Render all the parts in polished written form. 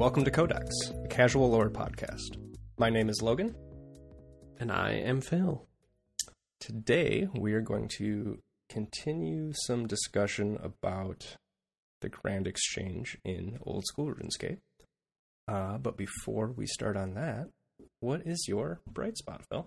welcome to Codex, a casual lore podcast. My name is Logan. And I am Phil. Today, we are going to continue some discussion about the Grand Exchange in Old School RuneScape. But before we start on that, what is your bright spot, Phil?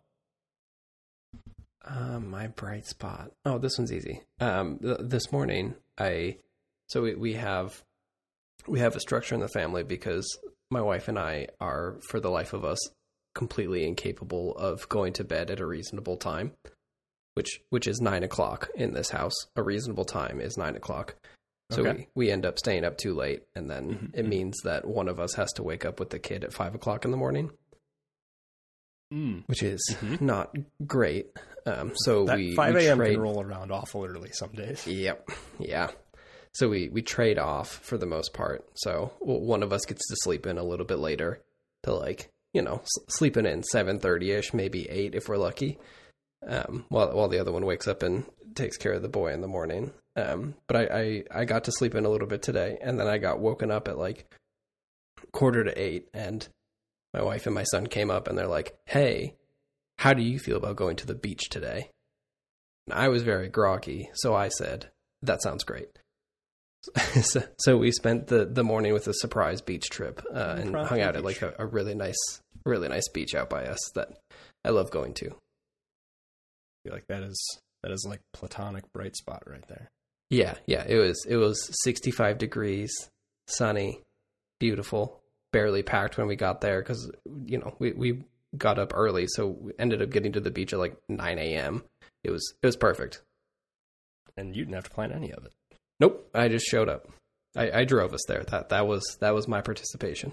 My bright spot. Oh, this one's easy. This morning, we have a structure in the family because my wife and I are, for the life of us, completely incapable of going to bed at a reasonable time, which is 9 o'clock in this house. A reasonable time is 9 o'clock. So okay. we end up staying up too late, and then it means that one of us has to wake up with the kid at 5 o'clock in the morning, which is not great. So that we 5 a.m. trade... can roll around awful early some days. Yep. Yeah. So we trade off for the most part. So one of us gets to sleep in a little bit later to sleeping in 7:30ish, maybe 8 if we're lucky. While the other one wakes up and takes care of the boy in the morning. But I got to sleep in a little bit today, and then I got woken up at 7:45, and my wife and my son came up and they're like, "Hey, how do you feel about going to the beach today?" And I was very groggy, so I said, "That sounds great." So we spent the morning with a surprise beach trip and hung out at a really nice beach out by us that I love going to. I feel like that is like platonic bright spot right there. Yeah. It was 65 degrees, sunny, beautiful, barely packed when we got there because we got up early, so we ended up getting to the beach at 9 a.m. It was perfect. And you didn't have to plan any of it. Nope, I just showed up. I drove us there. That was my participation.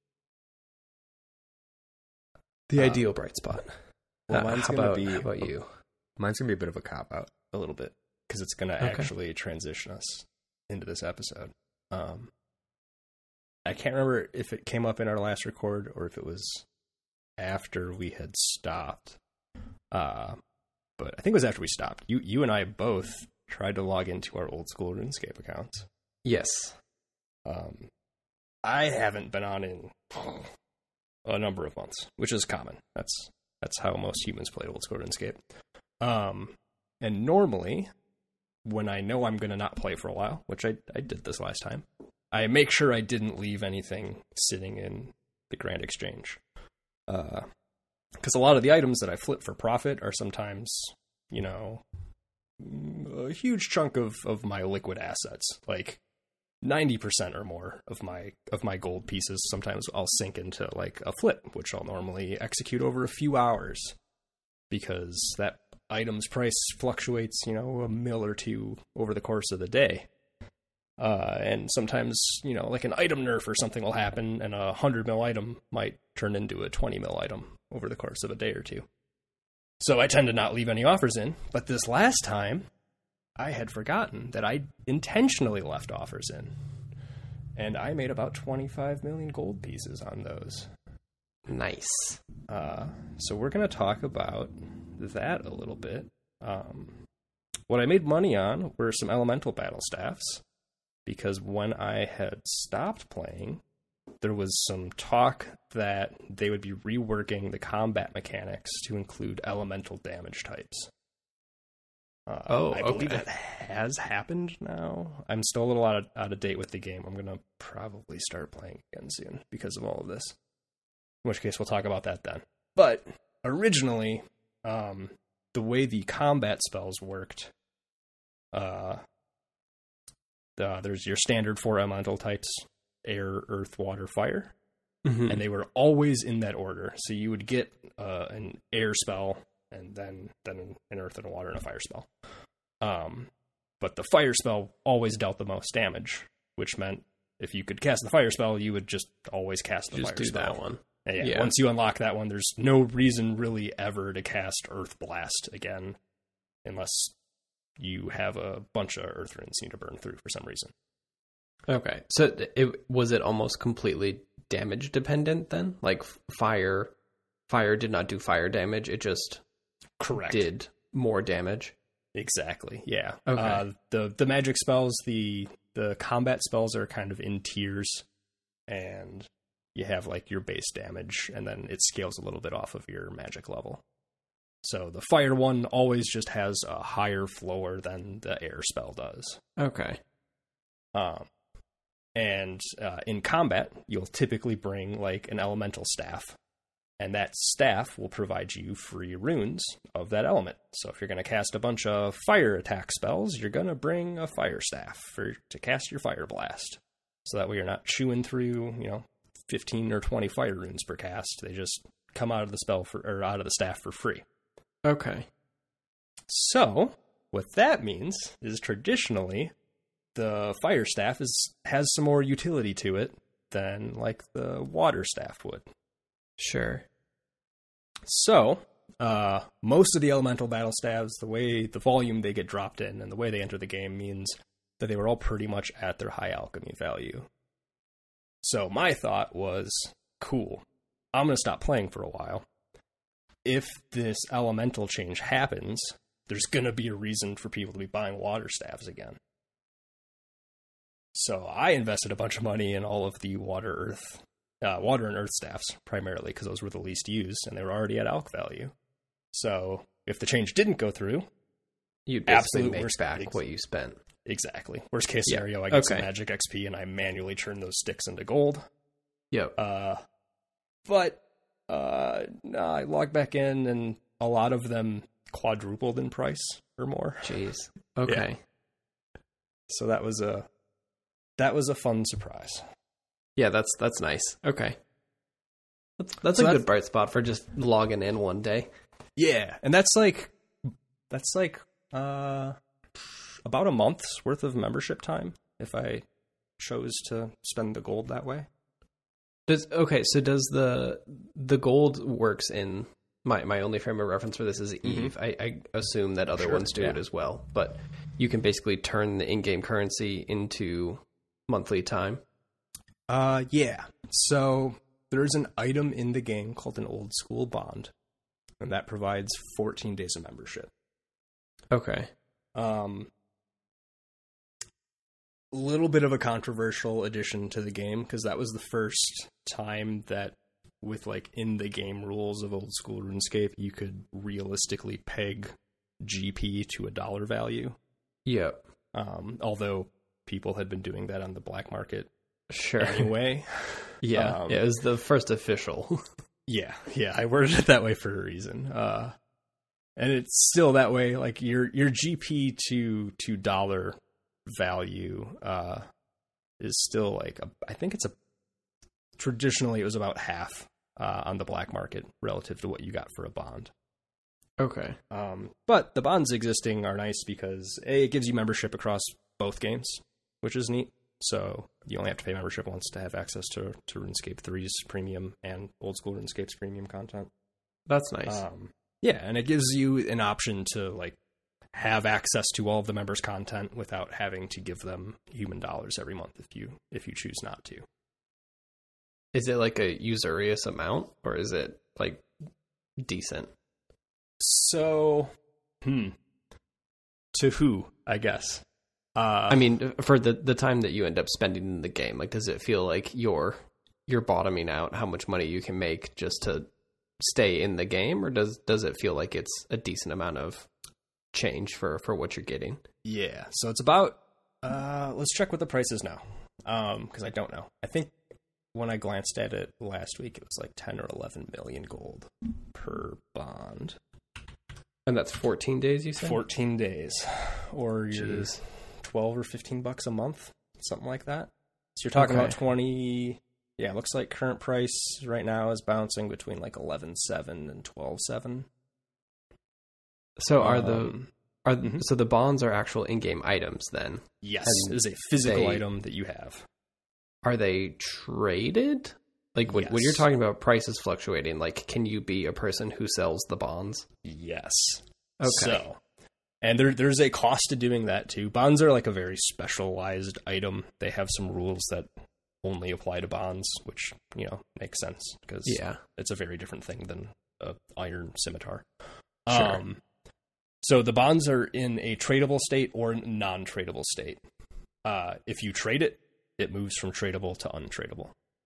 The ideal bright spot. Well, How about you? Mine's going to be a bit of a cop-out, a little bit, because it's going to actually transition us into this episode. I can't remember if it came up in our last record or if it was after we had stopped. But I think it was after we stopped. You and I both tried to log into our Old School RuneScape accounts. Yes. I haven't been on in a number of months, which is common. That's how most humans play Old School RuneScape. And normally, when I know I'm going to not play for a while, which I did this last time, I make sure I didn't leave anything sitting in the Grand Exchange. Because a lot of the items that I flip for profit are sometimes, a huge chunk of my liquid assets, 90% or more of my gold pieces. Sometimes I'll sink into a flip, which I'll normally execute over a few hours because that item's price fluctuates, a mil or two over the course of the day. And sometimes, an item nerf or something will happen and a 100 mil item might turn into a 20 mil item over the course of a day or two. So I tend to not leave any offers in, but this last time I had forgotten that I intentionally left offers in, and I made about 25 million gold pieces on those. Nice. So we're going to talk about that a little bit. What I made money on were some elemental battle staffs, because when I had stopped playing, there was some talk that they would be reworking the combat mechanics to include elemental damage types. I believe that has happened now. I'm still a little out of date with the game. I'm going to probably start playing again soon because of all of this. In which case, we'll talk about that then. But originally, the way the combat spells worked, there's your standard 4 elemental types: air, earth, water, fire. And they were always in that order. So you would get an air spell, and then an earth and a water and a fire spell. But the fire spell always dealt the most damage, which meant if you could cast the fire spell, you would just always cast the fire spell. Just do that one. Yeah. Once you unlock that one, there's no reason really ever to cast Earth Blast again, unless you have a bunch of Earth runes you need to burn through for some reason. Okay, so was it almost completely damage dependent then? Fire did not do fire damage; it just did more damage. Exactly. Yeah. Okay. The magic spells, the combat spells are kind of in tiers, and you have like your base damage, and then it scales a little bit off of your magic level. So the fire one always just has a higher floor than the air spell does. Okay. And in combat, you'll typically bring like an elemental staff, and that staff will provide you free runes of that element. So if you're going to cast a bunch of fire attack spells, you're going to bring a fire staff to cast your fire blast. So that way you're not chewing through, 15 or 20 fire runes per cast. They just come out of the out of the staff for free. Okay. So what that means is traditionally the fire staff has some more utility to it than like the water staff would. Sure. So, most of the elemental battle staves, the volume they get dropped in and the way they enter the game means that they were all pretty much at their high alchemy value. So my thought was, cool, I'm going to stop playing for a while. If this elemental change happens, there's going to be a reason for people to be buying water staves again. So I invested a bunch of money in all of the water and earth staffs, primarily because those were the least used, and they were already at alch value. So if the change didn't go through, you'd basically make back what you spent. Exactly. Worst case scenario, I get some magic XP, and I manually turn those sticks into gold. Yep. But I logged back in, and a lot of them quadrupled in price or more. Jeez. Okay. Yeah. So that was a fun surprise. Yeah, that's nice. Okay. That's a good bright spot for just logging in one day. Yeah, and that's like about a month's worth of membership time if I chose to spend the gold that way. Does the gold works in my only frame of reference for this is Eve. I assume that other ones do it as well, but you can basically turn the in-game currency into monthly time. Yeah. So there's an item in the game called an old school bond, and that provides 14 days of membership. Okay. Little bit of a controversial addition to the game, because that was the first time that with like in the game rules of old school RuneScape, you could realistically peg GP to a dollar value. Yep. Although people had been doing that on the black market. Sure. Anyway. Yeah. It was the first official. Yeah. I worded it that way for a reason. And it's still that way. Like your GP to dollar value is still like I think it's traditionally it was about half on the black market relative to what you got for a bond. Okay. But the bonds existing are nice because it gives you membership across both games, which is neat. So you only have to pay membership once to have access to RuneScape 3's premium and old school RuneScape's premium content. That's nice. Yeah, and it gives you an option to like have access to all of the members' content without having to give them human dollars every month if you choose not to. Is it like a usurious amount, or is it like decent? So, to who, I guess. I mean, for the time that you end up spending in the game, like, does it feel like you're bottoming out how much money you can make just to stay in the game, or does it feel like it's a decent amount of change for what you're getting? Yeah, so it's about let's check what the price is now, because I don't know. I think when I glanced at it last week, it was like 10 or 11 million gold per bond. And that's 14 days, you said? 14 days. Or you're 12 or 15 bucks a month, something like that. So you're talking about 20. Yeah, it looks like current price right now is bouncing between like 11.7 and 12.7. So so the bonds are actual in-game items then? Yes, it is a physical item that you have. Are they traded? Like when you're talking about prices fluctuating, like can you be a person who sells the bonds? Yes. Okay. So, and there's a cost to doing that too. Bonds are like a very specialized item. They have some rules that only apply to bonds, which, makes sense because it's a very different thing than an iron scimitar. Sure. So the bonds are in a tradable state or non-tradable state. If you trade it, it moves from tradable to untradable.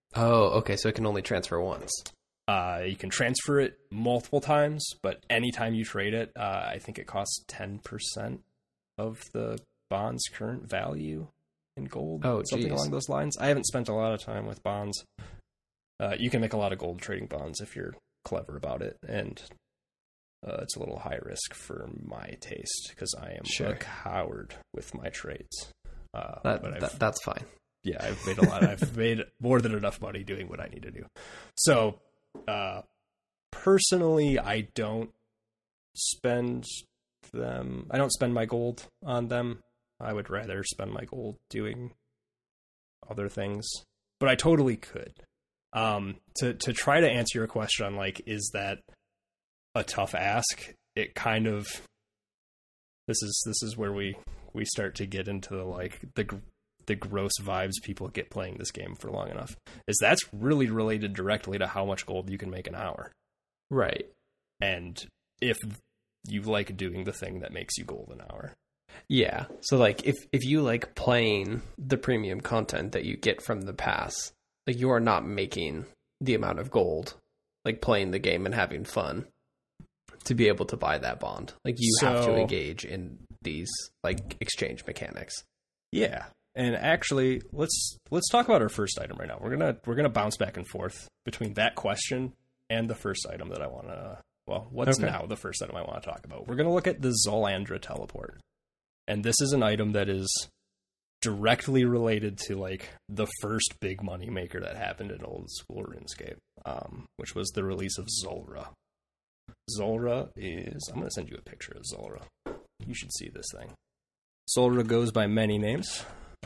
Oh, okay. So it can only transfer once. You can transfer it multiple times, but anytime you trade it, I think it costs 10% of the bond's current value in gold. Oh, something along those lines. I haven't spent a lot of time with bonds. You can make a lot of gold trading bonds if you're clever about it, and it's a little high risk for my taste because I am a coward with my trades. That's fine. Yeah, I've made a lot. I've made more than enough money doing what I need to do. So, personally, I don't spend them. I don't spend my gold on them. I would rather spend my gold doing other things, but I totally could. To try to answer your question on like, is that a tough ask? It kind of. This is where we start to get into the gross vibes people get playing this game for long enough. Is that's really related directly to how much gold you can make an hour. Right. And if you like doing the thing that makes you gold an hour. Yeah. So like if you like playing the premium content that you get from the pass, like you are not making the amount of gold, like playing the game and having fun to be able to buy that bond. Like you have to engage in these like exchange mechanics. Yeah. And actually, let's talk about our first item right now. We're gonna bounce back and forth between that question and the first item that I want to. Well, what's now the first item I want to talk about? We're gonna look at the Zul'Andra teleport, and this is an item that is directly related to like the first big money maker that happened in old school RuneScape, which was the release of Zulrah. Zulrah is. I'm gonna send you a picture of Zulrah. You should see this thing. Zulrah goes by many names.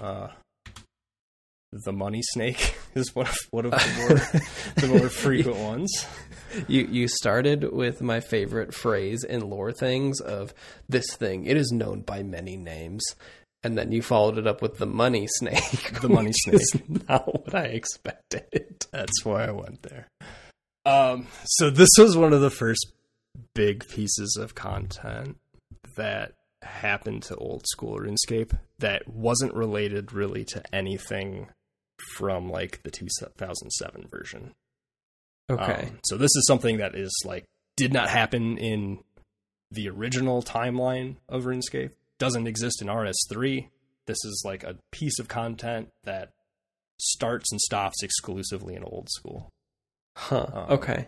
The money snake is one of the more frequent ones. You started with my favorite phrase in lore things of this thing. It is known by many names, and then you followed it up with the money snake. The money snake is not what I expected. That's why I went there. So this was one of the first big pieces of content that happened to old school RuneScape that wasn't related really to anything from like the 2007 version. Okay. So this is something that is like did not happen in the original timeline of RuneScape. Doesn't exist in RS3. This is like a piece of content that starts and stops exclusively in old school. Huh. Okay.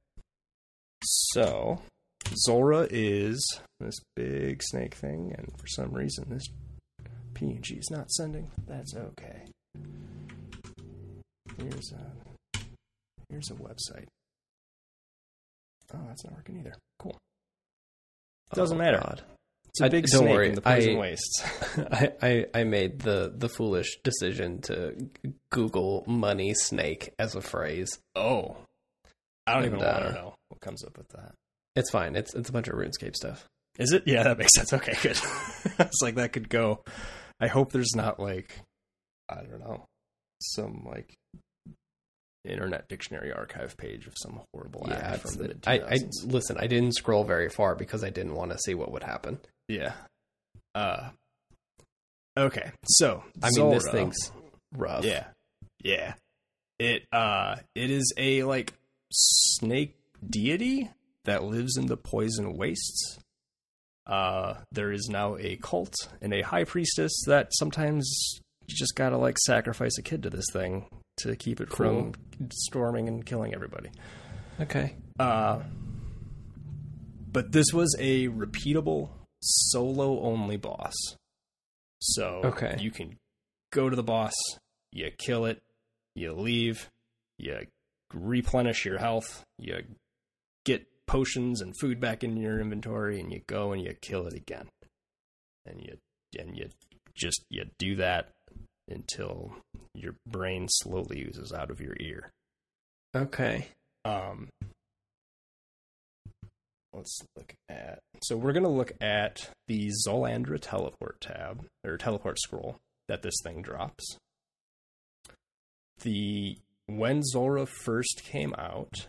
So Zulrah is this big snake thing, and for some reason this PNG is not sending. That's okay. Here's a website. Oh, that's not working either. Cool. Doesn't matter. God. It's a big snake in the poison wastes. I made the foolish decision to Google money snake as a phrase. Oh. I don't even want to know what comes up with that. It's fine. It's a bunch of RuneScape stuff. Is it? Yeah, that makes sense. Okay, good. It's like that could go. I hope there's not like, I don't know, some like Internet Dictionary archive page of some horrible ad from the mid-2000s. Listen, I didn't scroll very far because I didn't want to see what would happen. Yeah. Okay. So I mean, this thing's rough. Yeah. Yeah. It is a like snake deity that lives in the poison wastes. There is now a cult and a high priestess that sometimes you just gotta like sacrifice a kid to this thing to keep it from storming and killing everybody. Okay. But this was a repeatable solo only boss. So you can go to the boss, you kill it, you leave, you replenish your health, you get potions and food back in your inventory, and you go and you kill it again. And you do that until your brain slowly oozes out of your ear. Okay. Let's look at. So we're gonna look at the Zul'Andra teleport tab or teleport scroll that this thing drops. When Zulrah first came out,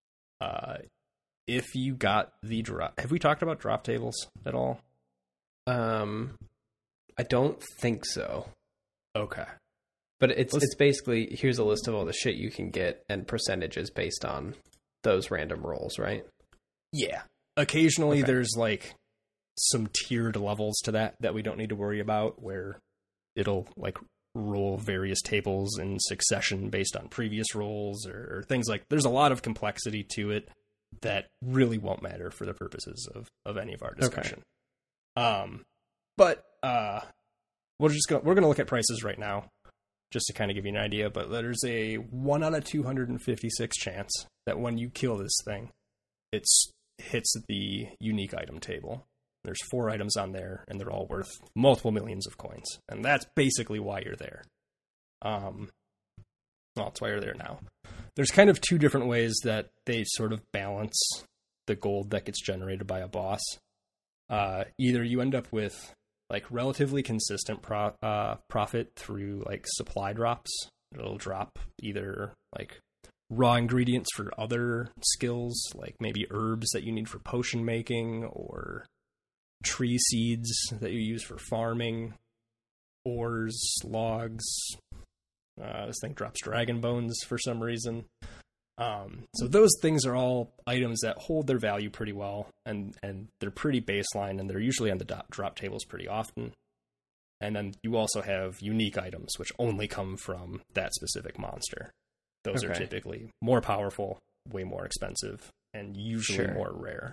if you got the drop, have we talked about drop tables at all? I don't think so. Okay. But it's basically, here's a list of all the shit you can get and percentages based on those random rolls, right? Yeah. Occasionally there's like some tiered levels to that we don't need to worry about, where it'll like roll various tables in succession based on previous rolls or things like. There's a lot of complexity to it that really won't matter for the purposes of any of our discussion. But we're gonna look at prices right now, just to kind of give you an idea. But there's a 1 out of 256 chance that when you kill this thing, it hits the unique item table. There's 4 items on there, and they're all worth multiple millions of coins. And that's basically why you're there. Well, that's why you're there now. There's kind of 2 different ways that they sort of balance the gold that gets generated by a boss. Either you end up with like relatively consistent profit through like supply drops. It'll drop either like raw ingredients for other skills, like maybe herbs that you need for potion making, or tree seeds that you use for farming, ores, logs. This thing drops dragon bones for some reason. So those things are all items that hold their value pretty well, and they're pretty baseline, and they're usually on the drop tables pretty often. And then you also have unique items, which only come from that specific monster. Those are typically more powerful, way more expensive, and usually more rare.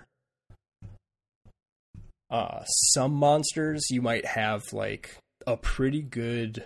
Some monsters you might have like a pretty good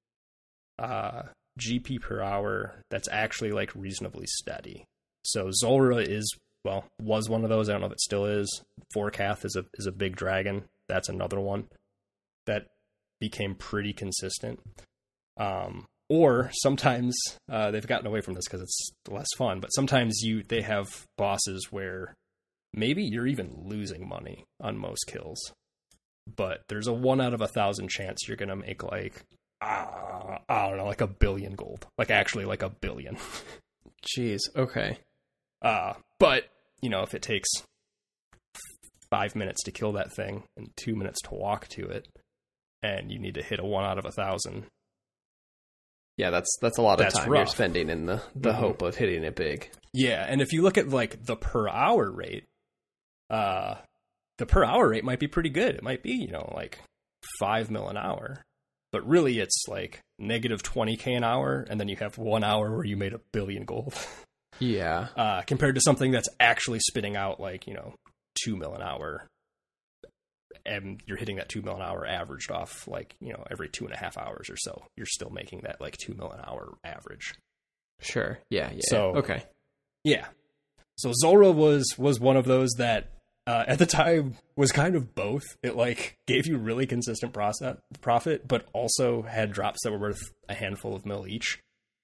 GP per hour that's actually like reasonably steady. So Zulrah was one of those. I don't know if it still is. Vorkath is a big dragon. That's another one that became pretty consistent. Or sometimes they've gotten away from this because it's less fun. But sometimes they have bosses where maybe you're even losing money on most kills, but there's a 1 out of 1,000 chance you're gonna make like I don't know, like 1 billion gold, like actually like 1 billion. Jeez. Okay. But you know, if it takes 5 minutes to kill that thing and 2 minutes to walk to it, and you need to hit a 1 out of 1,000. Yeah, that's a lot of time rough. You're spending in the hope of hitting it big. Yeah, and if you look at like the per hour rate, the per hour rate might be pretty good. It might be, you know, like 5 mil an hour, but really it's like negative 20K an hour, and then you have 1 hour where you made 1 billion gold. Yeah. Compared to something that's actually spitting out like, you know, 2 mil an hour, and you're hitting that 2 mil an hour averaged off like, you know, every 2.5 hours or so. You're still making that like 2 mil an hour average. Sure. Yeah. So okay. Yeah. So Zulrah was one of those that at the time was kind of both. It like gave you really consistent profit, but also had drops that were worth a handful of mil each.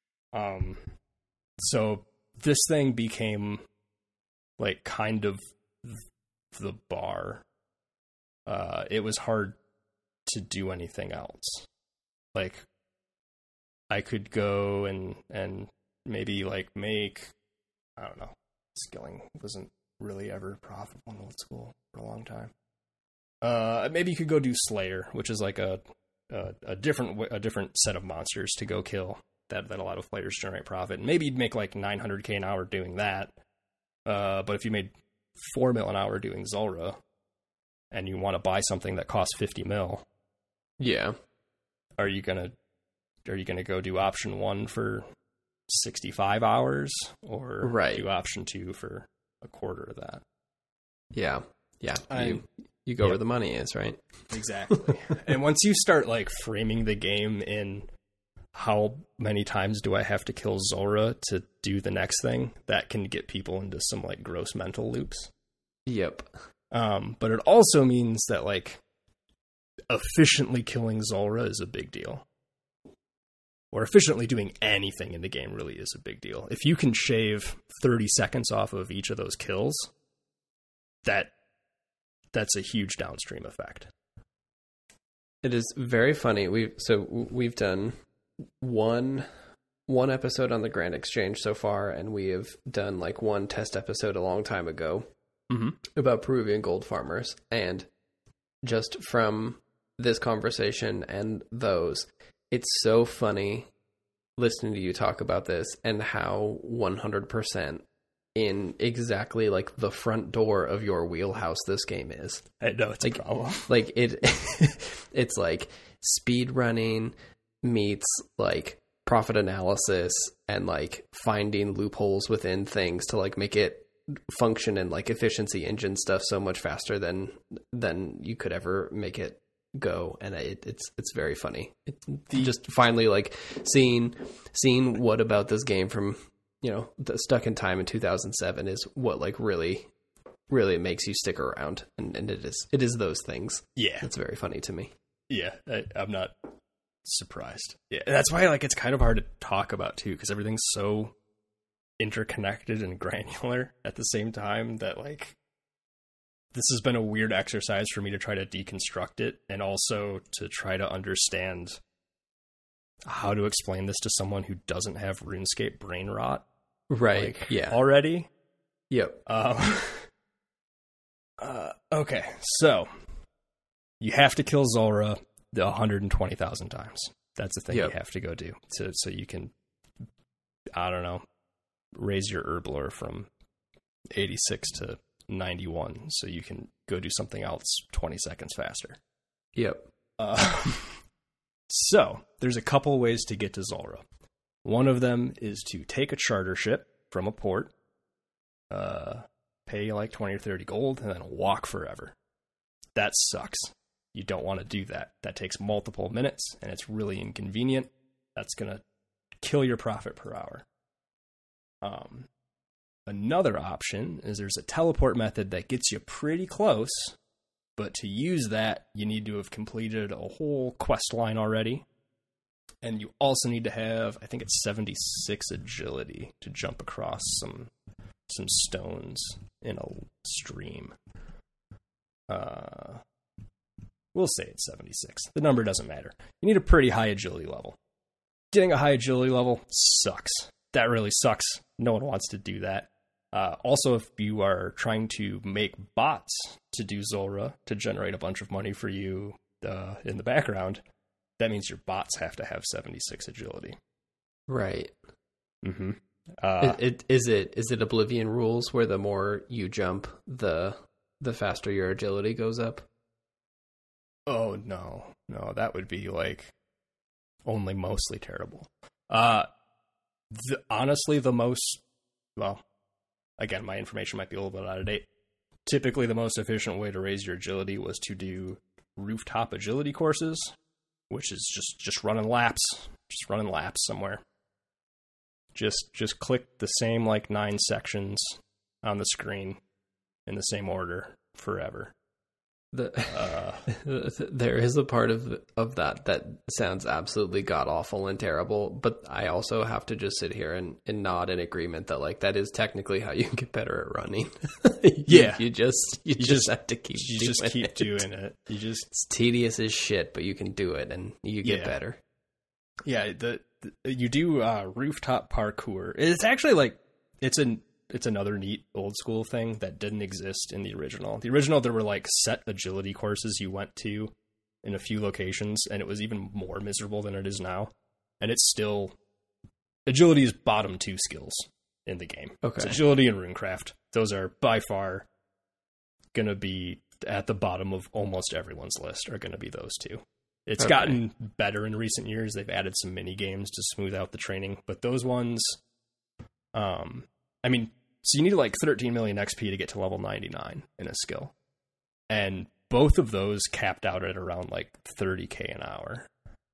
So this thing became like kind of the bar. It was hard to do anything else. Like I could go and maybe like make, I don't know, skilling wasn't really ever profitable in old school for a long time. Maybe you could go do Slayer, which is like a different set of monsters to go kill that a lot of players generate profit. And maybe you'd make like 900K an hour doing that. But if you made 4 mil an hour doing Zulrah, and you want to buy something that costs 50 mil, yeah, are you gonna go do option 1 for 65 hours, or do option 2 for a quarter of that? Yeah. You go where the money is, right? Exactly. And once you start like framing the game in how many times do I have to kill Zulrah to do the next thing, that can get people into some like gross mental loops. Yep. But it also means that like efficiently killing Zulrah is a big deal. Or efficiently doing anything in the game really is a big deal. If you can shave 30 seconds off of each of those kills, that's a huge downstream effect. It is very funny. We've done one episode on the Grand Exchange so far, and we have done like one test episode a long time ago about Peruvian gold farmers. And just from this conversation and those, it's so funny listening to you talk about this and how 100% in exactly like the front door of your wheelhouse this game is. I know it's like, a problem. Like it's like speed running meets like profit analysis and like finding loopholes within things to like make it function and like efficiency engine stuff so much faster than you could ever make it go. And it's very funny. Just finally like seeing what about this game from, you know, Stuck in Time in 2007 is what like really makes you stick around, and it is those things. Yeah, it's very funny to me. Yeah, I'm not surprised. Yeah, that's why like it's kind of hard to talk about too, because everything's so interconnected and granular at the same time that like this has been a weird exercise for me to try to deconstruct it, and also to try to understand how to explain this to someone who doesn't have RuneScape brain rot. Right. Like, yeah. Already. Yep. Okay. So you have to kill Zulrah 120,000 times. That's the thing you have to go do. So you can, I don't know, raise your herblore from 86 to 91. So you can go do something else 20 seconds faster. Yep. So there's a couple ways to get to Zulrah. One of them is to take a charter ship from a port, pay like 20 or 30 gold, and then walk forever. That sucks. You don't want to do that. That takes multiple minutes, and it's really inconvenient. That's going to kill your profit per hour. Another option is there's a teleport method that gets you pretty close, but to use that, you need to have completed a whole quest line already. And you also need to have, I think it's 76 agility to jump across some stones in a stream. We'll say it's 76. The number doesn't matter. You need a pretty high agility level. Getting a high agility level sucks. That really sucks. No one wants to do that. Also, if you are trying to make bots to do Zulrah to generate a bunch of money for you in the background, that means your bots have to have 76 agility. Right. Mm-hmm. Is it Oblivion rules where the more you jump, the faster your agility goes up? Oh, no, that would be like only mostly terrible. Honestly, the most, well, again, my information might be a little bit out of date. Typically, the most efficient way to raise your agility was to do rooftop agility courses, which is just running laps, somewhere. Just click the same like 9 sections on the screen in the same order forever. There is a part of that sounds absolutely god awful and terrible, but I also have to just sit here and nod in agreement that like that is technically how you get better at running. you just have to keep doing it. It's tedious as shit, but you can do it and you get better. Yeah, you do rooftop parkour. It's actually like it's another neat old school thing that didn't exist in the original. The original, there were like set agility courses you went to in a few locations, and it was even more miserable than it is now. And it's still, agility is bottom 2 skills in the game. Okay. It's agility and runecraft. Those are by far going to be at the bottom of almost everyone's list, are going to be those two. It's gotten better in recent years. They've added some mini games to smooth out the training, but those ones, so you need like 13 million XP to get to level 99 in a skill. And both of those capped out at around like 30k an hour.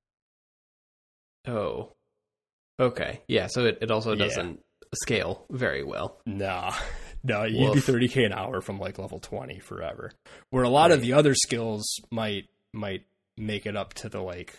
Oh. Okay. Yeah, so it also doesn't scale very well. No, you'd be 30k an hour from like level 20 forever. Where a lot of the other skills might make it up to the like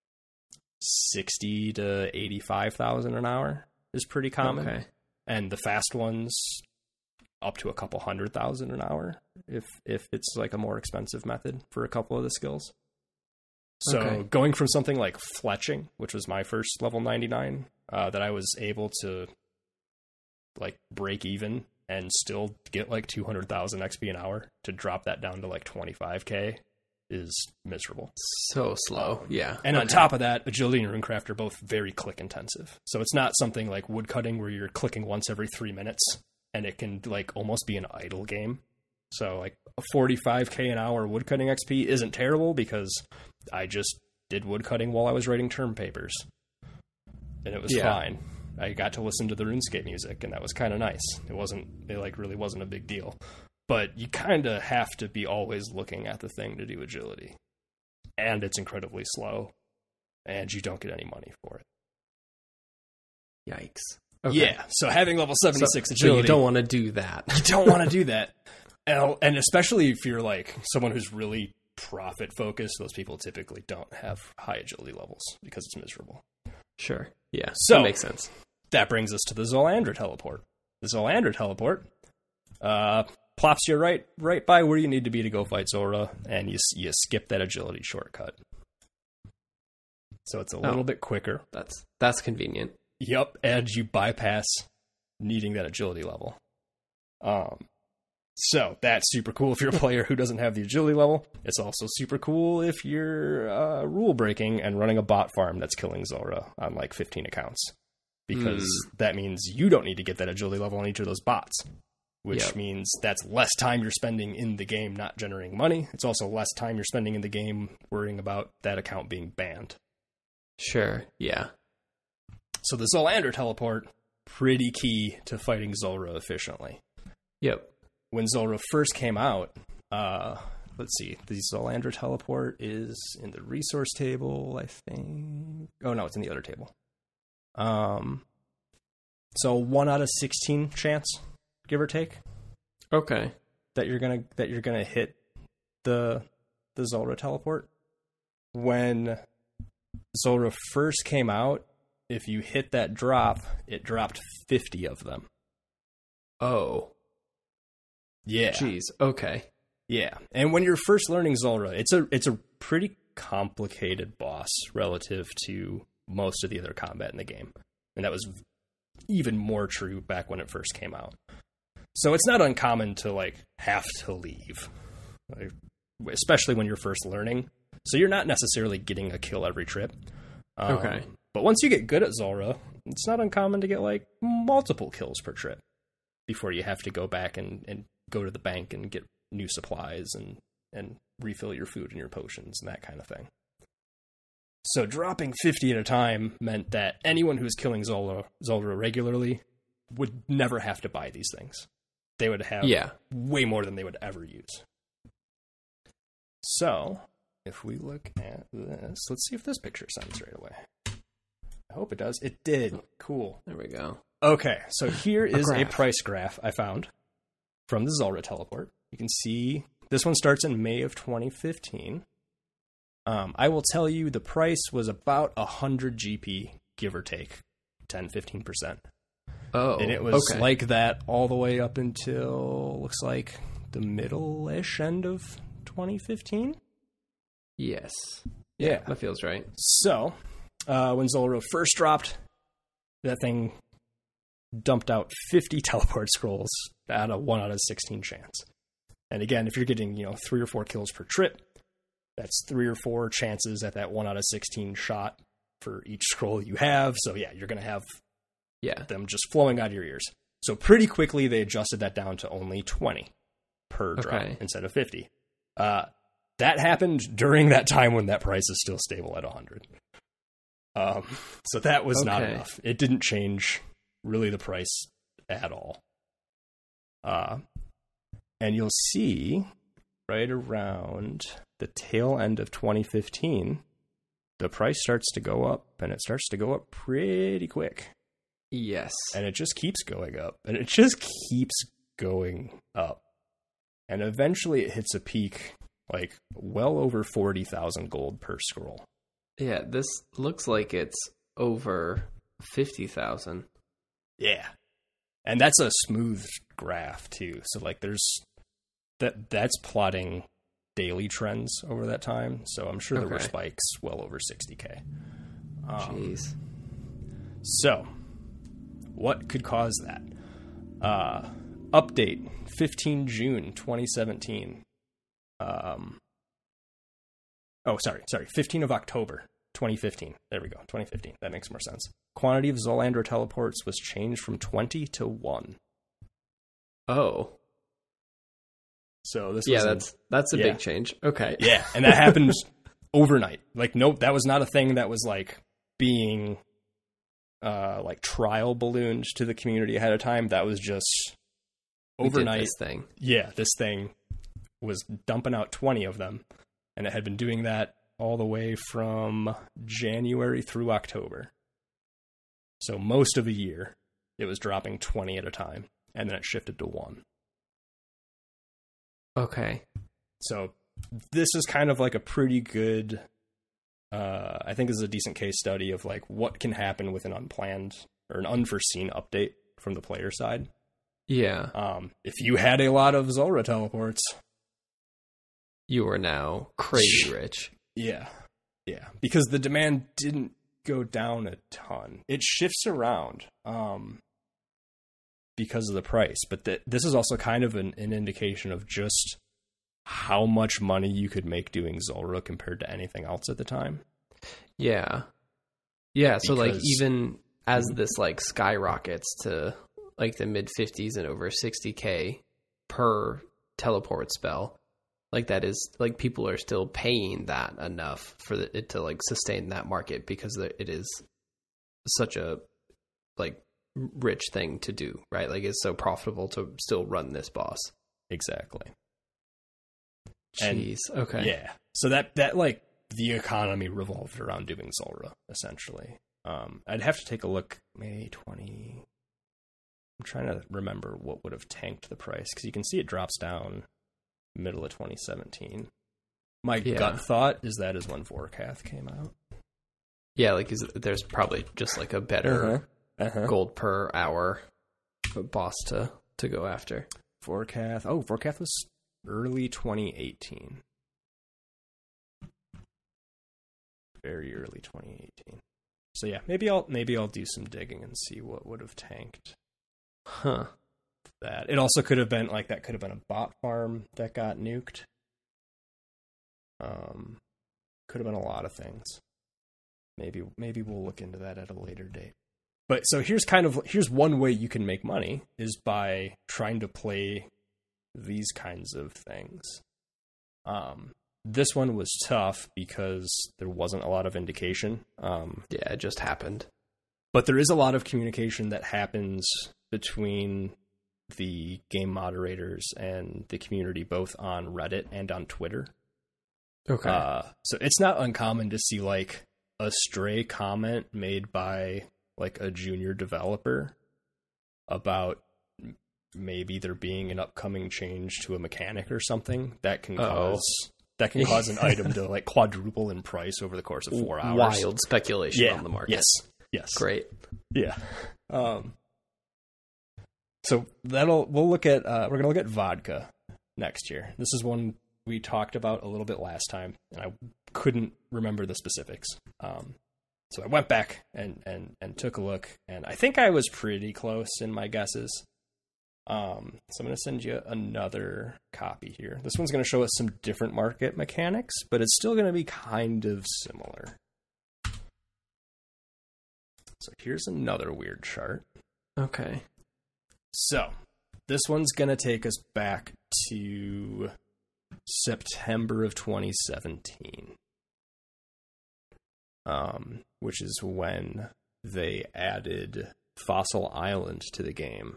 60 to 85,000 an hour is pretty common. Okay. And the fast ones up to a couple 100,000 an hour if it's like a more expensive method for a couple of the skills. So going from something like fletching, which was my first level 99, that I was able to like break even and still get like 200,000 XP an hour, to drop that down to like 25k is miserable. So slow. Yeah. And on top of that, Agility and Runecraft are both very click intensive. So it's not something like woodcutting where you're clicking once every 3 minutes and it can like almost be an idle game. So like a 45k an hour woodcutting XP isn't terrible because I just did woodcutting while I was writing term papers. And it was fine. I got to listen to the RuneScape music and that was kind of nice. It really wasn't a big deal. But you kind of have to be always looking at the thing to do agility. And it's incredibly slow. And you don't get any money for it. Yikes. Okay. Yeah, so having level 76 agility... So you don't want to do that. You don't want to do that. And especially if you're like someone who's really profit-focused, those people typically don't have high agility levels because it's miserable. Sure. Yeah, so, that makes sense. That brings us to the Zolander teleport. The Zolander teleport... plops you right by where you need to be to go fight Zulrah, and you skip that agility shortcut. So it's a little bit quicker. That's convenient. Yep, and you bypass needing that agility level. So that's super cool if you're a player who doesn't have the agility level. It's also super cool if you're rule breaking and running a bot farm that's killing Zulrah on like 15 accounts. Because that means you don't need to get that agility level on each of those bots. Which means that's less time you're spending in the game not generating money. It's also less time you're spending in the game worrying about that account being banned. Sure, yeah. So the Zolander teleport, pretty key to fighting Zulrah efficiently. Yep. When Zulrah first came out, let's see, the Zolander teleport is in the resource table, I think. Oh, no, it's in the other table. So 1 out of 16 chance, give or take. Okay. That you're gonna hit the Zulrah teleport. When Zulrah first came out, if you hit that drop, it dropped 50 of them. Oh. Yeah. Jeez. Okay. Yeah. And when you're first learning Zulrah, it's a pretty complicated boss relative to most of the other combat in the game. And that was even more true back when it first came out. So it's not uncommon to like have to leave, like, especially when you're first learning. So you're not necessarily getting a kill every trip. Okay. But once you get good at Zulrah, it's not uncommon to get like multiple kills per trip before you have to go back and go to the bank and get new supplies and refill your food and your potions and that kind of thing. So dropping 50 at a time meant that anyone who's killing Zulrah regularly would never have to buy these things. They would have way more than they would ever use. So, if we look at this, let's see if this picture sends right away. I hope it does. It did. Cool. There we go. Okay, so here is a price graph I found from the Zulrah teleport. You can see this one starts in May of 2015. I will tell you the price was about 100 GP, give or take, 10-15%. Oh, and it was like that all the way up until, looks like, the middle-ish end of 2015? Yes. Yeah. That feels right. So, when Zulrah first dropped, that thing dumped out 50 teleport scrolls at a 1 out of 16 chance. And again, if you're getting, 3 or 4 kills per trip, that's 3 or 4 chances at that 1 out of 16 shot for each scroll you have. So yeah, you're going to have them just flowing out of your ears. So pretty quickly, they adjusted that down to only 20 per drop instead of 50. That happened during that time when that price is still stable at 100. So that was not enough. It didn't change really the price at all. And you'll see right around the tail end of 2015, the price starts to go up, and it starts to go up pretty quick. Yes. And it just keeps going up, and it just keeps going up. And eventually it hits a peak, like, well over 40,000 gold per scroll. Yeah, this looks like it's over 50,000. Yeah. And that's a smooth graph, too. So, like, that's plotting daily trends over that time. So I'm sure there were spikes well over 60K. Jeez. So, what could cause that? Update, 15 June 2017. sorry, 15 of October, 2015. There we go, 2015. That makes more sense. Quantity of Zolandra teleports was changed from 20 to 1. Oh. So this that's a big change. Okay. Yeah, and that happened overnight. Like, nope, that was not a thing that was like being like trial ballooned to the community ahead of time. That was just overnight. This thing. Yeah, this thing was dumping out 20 of them, and it had been doing that all the way from January through October. So most of a year, it was dropping 20 at a time, and then it shifted to 1. Okay. So this is kind of like a pretty good, I think this is a decent case study of like what can happen with an unplanned or an unforeseen update from the player side. Yeah. If you had a lot of Zulrah teleports, you are now crazy rich. Yeah. Yeah. Because the demand didn't go down a ton. It shifts around because of the price. But this is also kind of an indication of just how much money you could make doing Zulrah compared to anything else at the time. Yeah. Yeah. So like even as this like skyrockets to like the mid 50s and over 60K per teleport spell, like that is like people are still paying that enough for it to like sustain that market because it is such a like rich thing to do, right? Like it's so profitable to still run this boss. Exactly. Jeez. Okay. Yeah. So that like the economy revolved around doing Zulrah essentially. I'd have to take a look. May 20. I'm trying to remember what would have tanked the price because you can see it drops down middle of 2017. My gut thought is that is when Vorkath came out. Yeah, like there's probably just like a better gold per hour boss to go after. Vorkath was early 2018. Very early 2018. So yeah, maybe I'll do some digging and see what would have tanked. Huh. That it also could have been like that could have been a bot farm that got nuked. Could have been a lot of things. Maybe we'll look into that at a later date. But so here's one way you can make money is by trying to play these kinds of things. This one was tough because there wasn't a lot of indication. Yeah, it just happened. But there is a lot of communication that happens between the game moderators and the community, both on Reddit and on Twitter. Okay. So it's not uncommon to see like a stray comment made by like a junior developer about maybe there being an upcoming change to a mechanic or something that can cause an item to like quadruple in price over the course of 4 hours. Wild speculation on the market. Yes. Great. Yeah. So we'll look at we're gonna look at vodka next year. This is one we talked about a little bit last time, and I couldn't remember the specifics. So I went back and took a look, and I think I was pretty close in my guesses. So I'm going to send you another copy here. This one's going to show us some different market mechanics, but it's still going to be kind of similar. So here's another weird chart. Okay. So this one's going to take us back to September of 2017. Which is when they added Fossil Island to the game.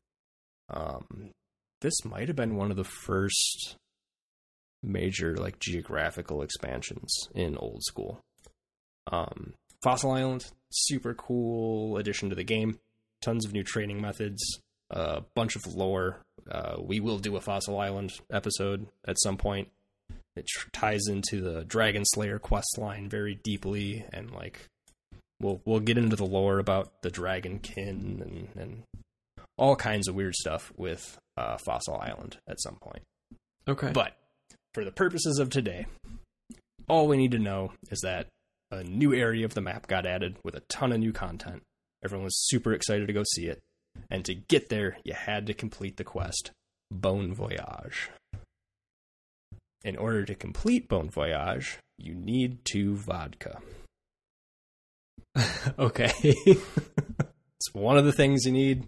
This might have been one of the first major like geographical expansions in Old School. Fossil Island, super cool addition to the game. Tons of new training methods, a bunch of lore. We will do a Fossil Island episode at some point. It ties into the Dragon Slayer quest line very deeply, and like we'll get into the lore about the Dragonkin and all kinds of weird stuff with Fossil Island at some point. Okay. But for the purposes of today, all we need to know is that a new area of the map got added with a ton of new content. Everyone was super excited to go see it. And to get there, you had to complete the quest, Bone Voyage. In order to complete Bon Voyage, you need 2 vodka. Okay. It's one of the things you need.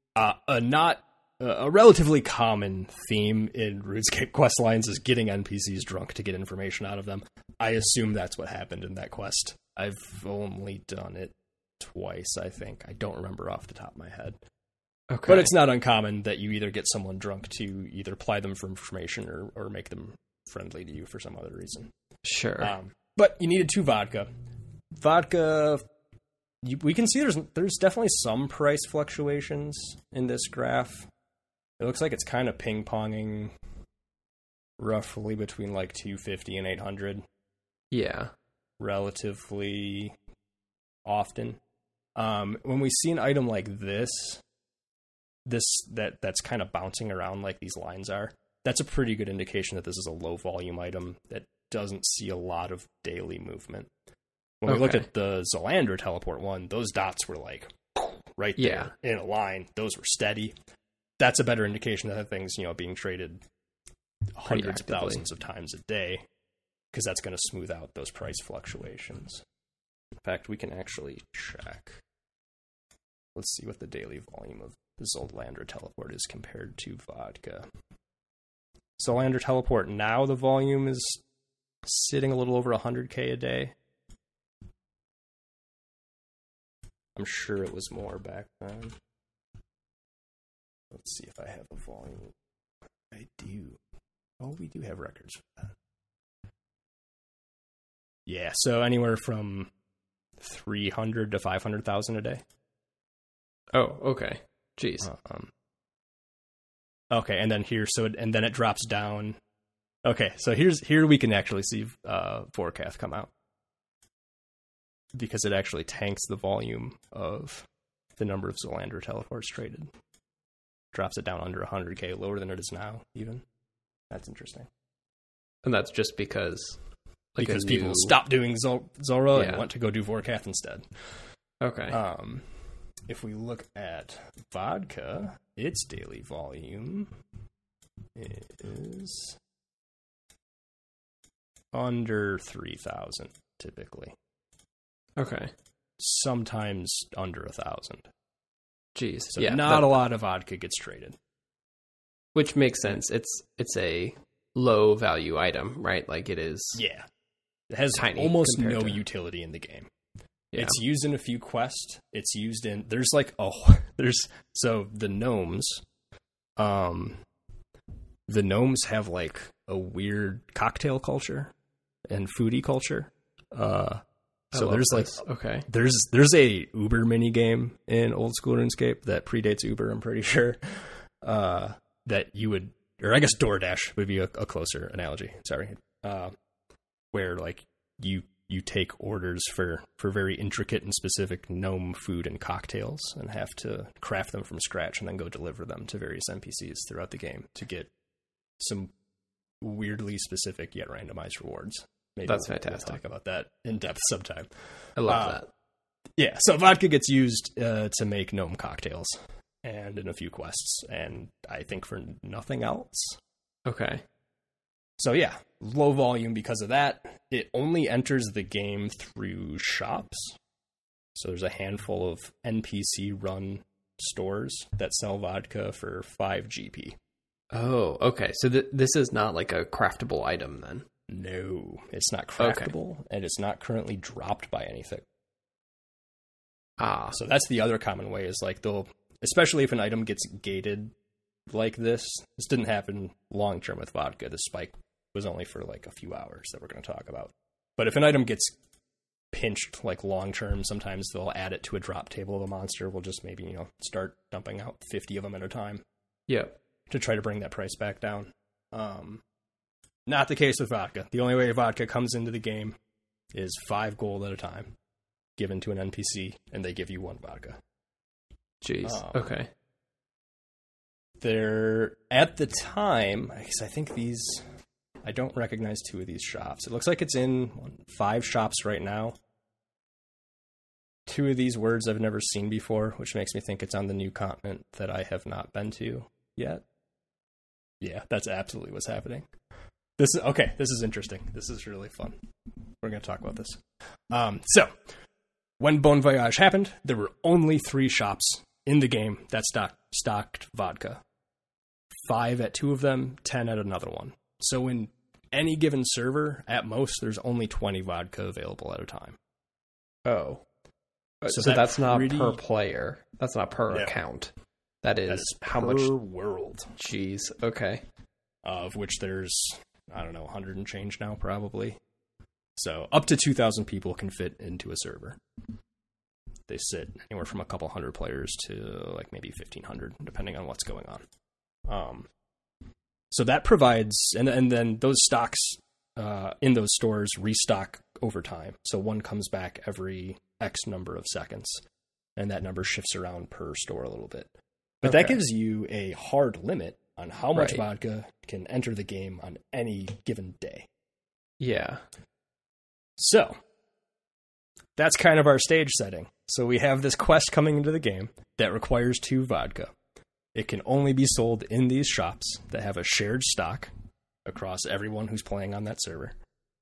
A relatively common theme in RuneScape quest lines is getting NPCs drunk to get information out of them. I assume that's what happened in that quest. I've only done it twice, I think. I don't remember off the top of my head. Okay. But it's not uncommon that you either get someone drunk to either ply them for information or make them friendly to you for some other reason. Sure. But you needed 2 vodka. Vodka, we can see there's definitely some price fluctuations in this graph. It looks like it's kind of ping-ponging roughly between like 250 and 800. Yeah. Relatively often. When we see an item like this that's kind of bouncing around like these lines are, that's a pretty good indication that this is a low volume item that doesn't see a lot of daily movement. When we looked at the Zolander teleport one, those dots were like right there in a line. Those were steady. That's a better indication that things, being traded hundreds of thousands of times a day, because that's going to smooth out those price fluctuations. In fact, we can actually check. Let's see what the daily volume of the Zolander teleport is compared to vodka. Zolander teleport now, the volume is sitting a little over 100k a day. I'm sure it was more back then. Let's see if I have a volume. I do. Oh, we do have records for that. Yeah, so anywhere from 300 to 500,000 a day. Oh, okay. Jeez. Okay, and then here, and then it drops down. Okay, so here we can actually see Vorkath come out, because it actually tanks the volume of the number of Zolander teleports traded. Drops it down under 100k, lower than it is now, even. That's interesting. And that's just because... because people stop doing Zora and want to go do Vorkath instead. Okay. If we look at vodka, its daily volume is under 3,000, typically. Okay. Sometimes under 1,000. Jeez. So not a lot of vodka gets traded. Which makes sense. It's a low value item, right? Like it is. Yeah. It has almost no utility in the game. Yeah. It's used in a few quests. It's used in so the gnomes. The gnomes have like a weird cocktail culture and foodie culture. So there's there's a Uber mini game in old school RuneScape that predates Uber, I'm pretty sure. That you would, or I guess DoorDash would be a closer analogy. Sorry. Where like you take orders for very intricate and specific gnome food and cocktails and have to craft them from scratch and then go deliver them to various NPCs throughout the game to get some weirdly specific yet randomized rewards. Maybe that's fantastic. We'll talk about that in depth sometime. I love that. Yeah, so vodka gets used to make gnome cocktails and in a few quests, and I think for nothing else. Okay. So yeah, low volume because of that. It only enters the game through shops. So there's a handful of NPC-run stores that sell vodka for 5 GP. Oh, okay. So this is not like a craftable item then? No, it's not craftable, and it's not currently dropped by anything. So that's the other common way is like especially if an item gets gated like this didn't happen long term with vodka. The spike was only for like a few hours that we're going to talk about. But if an item gets pinched like long term, sometimes they'll add it to a drop table of a monster. We'll just maybe, start dumping out 50 of them at a time. Yeah. To try to bring that price back down. Not the case with vodka. The only way vodka comes into the game is 5 gold at a time given to an NPC, and they give you 1 vodka. Jeez. Okay. They're at the time, I think I don't recognize 2 of these shops. It looks like it's in 5 shops right now. 2 of these words I've never seen before, which makes me think it's on the new continent that I have not been to yet. Yeah, that's absolutely what's happening. This is okay. This is interesting. This is really fun. We're going to talk about this. So, when Bon Voyage happened, there were only 3 shops in the game that stocked vodka. 5 at 2 of them, 10 at another one. So in any given server, at most, there's only 20 vodka available at a time. Oh. So that's not per player. That's not per account. That is how much world. Jeez. Okay. Of which there's, I don't know, 100 and change now, probably. So up to 2,000 people can fit into a server. They sit anywhere from a couple hundred players to like maybe 1,500, depending on what's going on. So that provides, and then those stocks in those stores restock over time. So one comes back every X number of seconds, and that number shifts around per store a little bit. But that gives you a hard limit on how much vodka can enter the game on any given day. Yeah. So that's kind of our stage setting. So we have this quest coming into the game that requires 2 vodka. It can only be sold in these shops that have a shared stock across everyone who's playing on that server.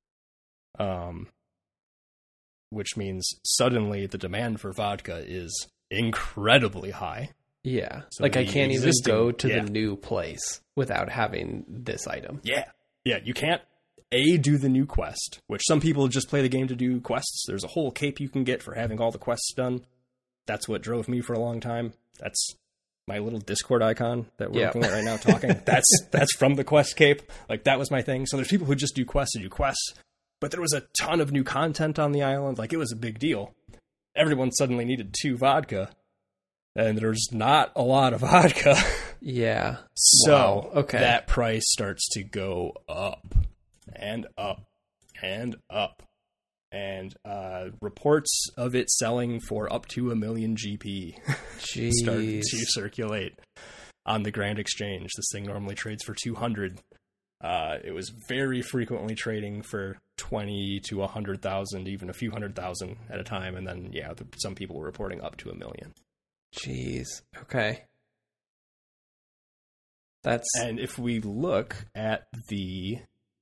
Which means suddenly the demand for vodka is incredibly high. Yeah. So like I can't even go to the new place without having this item. Yeah. Yeah, you can't do the new quest, which some people just play the game to do quests. There's a whole cape you can get for having all the quests done. That's what drove me for a long time. That's my little Discord icon that we're looking at right now talking. That's from the quest cape. Like, that was my thing. So there's people who just do quests to do quests. But there was a ton of new content on the island. Like, it was a big deal. Everyone suddenly needed 2 vodka. And there's not a lot of vodka. Yeah. So that price starts to go up and up and up. And reports of it selling for up to 1 million GP start to circulate on the Grand Exchange. This thing normally trades for 200. It was very frequently trading for 20 to 100,000, even a few 100,000 at a time. And then, some people were reporting up to 1 million. Jeez. Okay. And if we look at the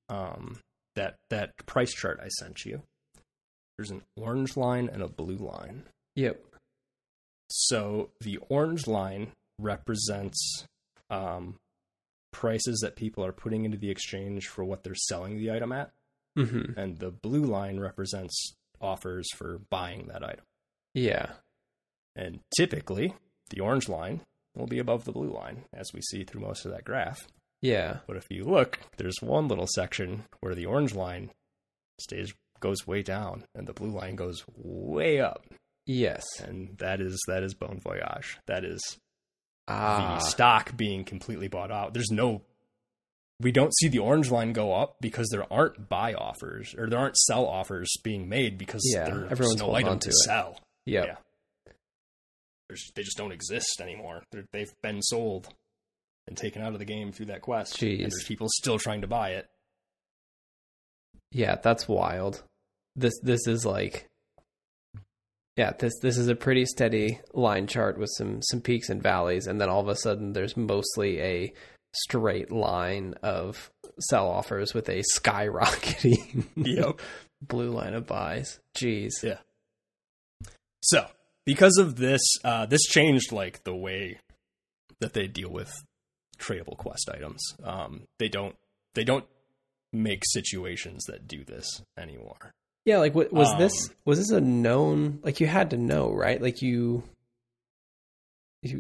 that price chart I sent you, there's an orange line and a blue line. Yep. So the orange line represents prices that people are putting into the exchange for what they're selling the item at. Mm-hmm. And the blue line represents offers for buying that item. Yeah. And typically, the orange line will be above the blue line, as we see through most of that graph. Yeah. But if you look, there's one little section where the orange line goes way down, and the blue line goes way up. Yes. And that is Bon Voyage. That is the stock being completely bought out. We don't see the orange line go up because there aren't buy offers, or there aren't sell offers being made because there's no item to sell. Yep. Yeah. They just don't exist anymore. They've been sold and taken out of the game through that quest. Jeez. And there's people still trying to buy it. Yeah, that's wild. This is like, this is a pretty steady line chart with some peaks and valleys, and then all of a sudden there's mostly a straight line of sell offers with a skyrocketing blue line of buys. Jeez. Yeah. So, because of this, this changed like the way that they deal with tradable quest items. They don't make situations that do this anymore. Yeah, like was this a known, like you had to know, right? Like you make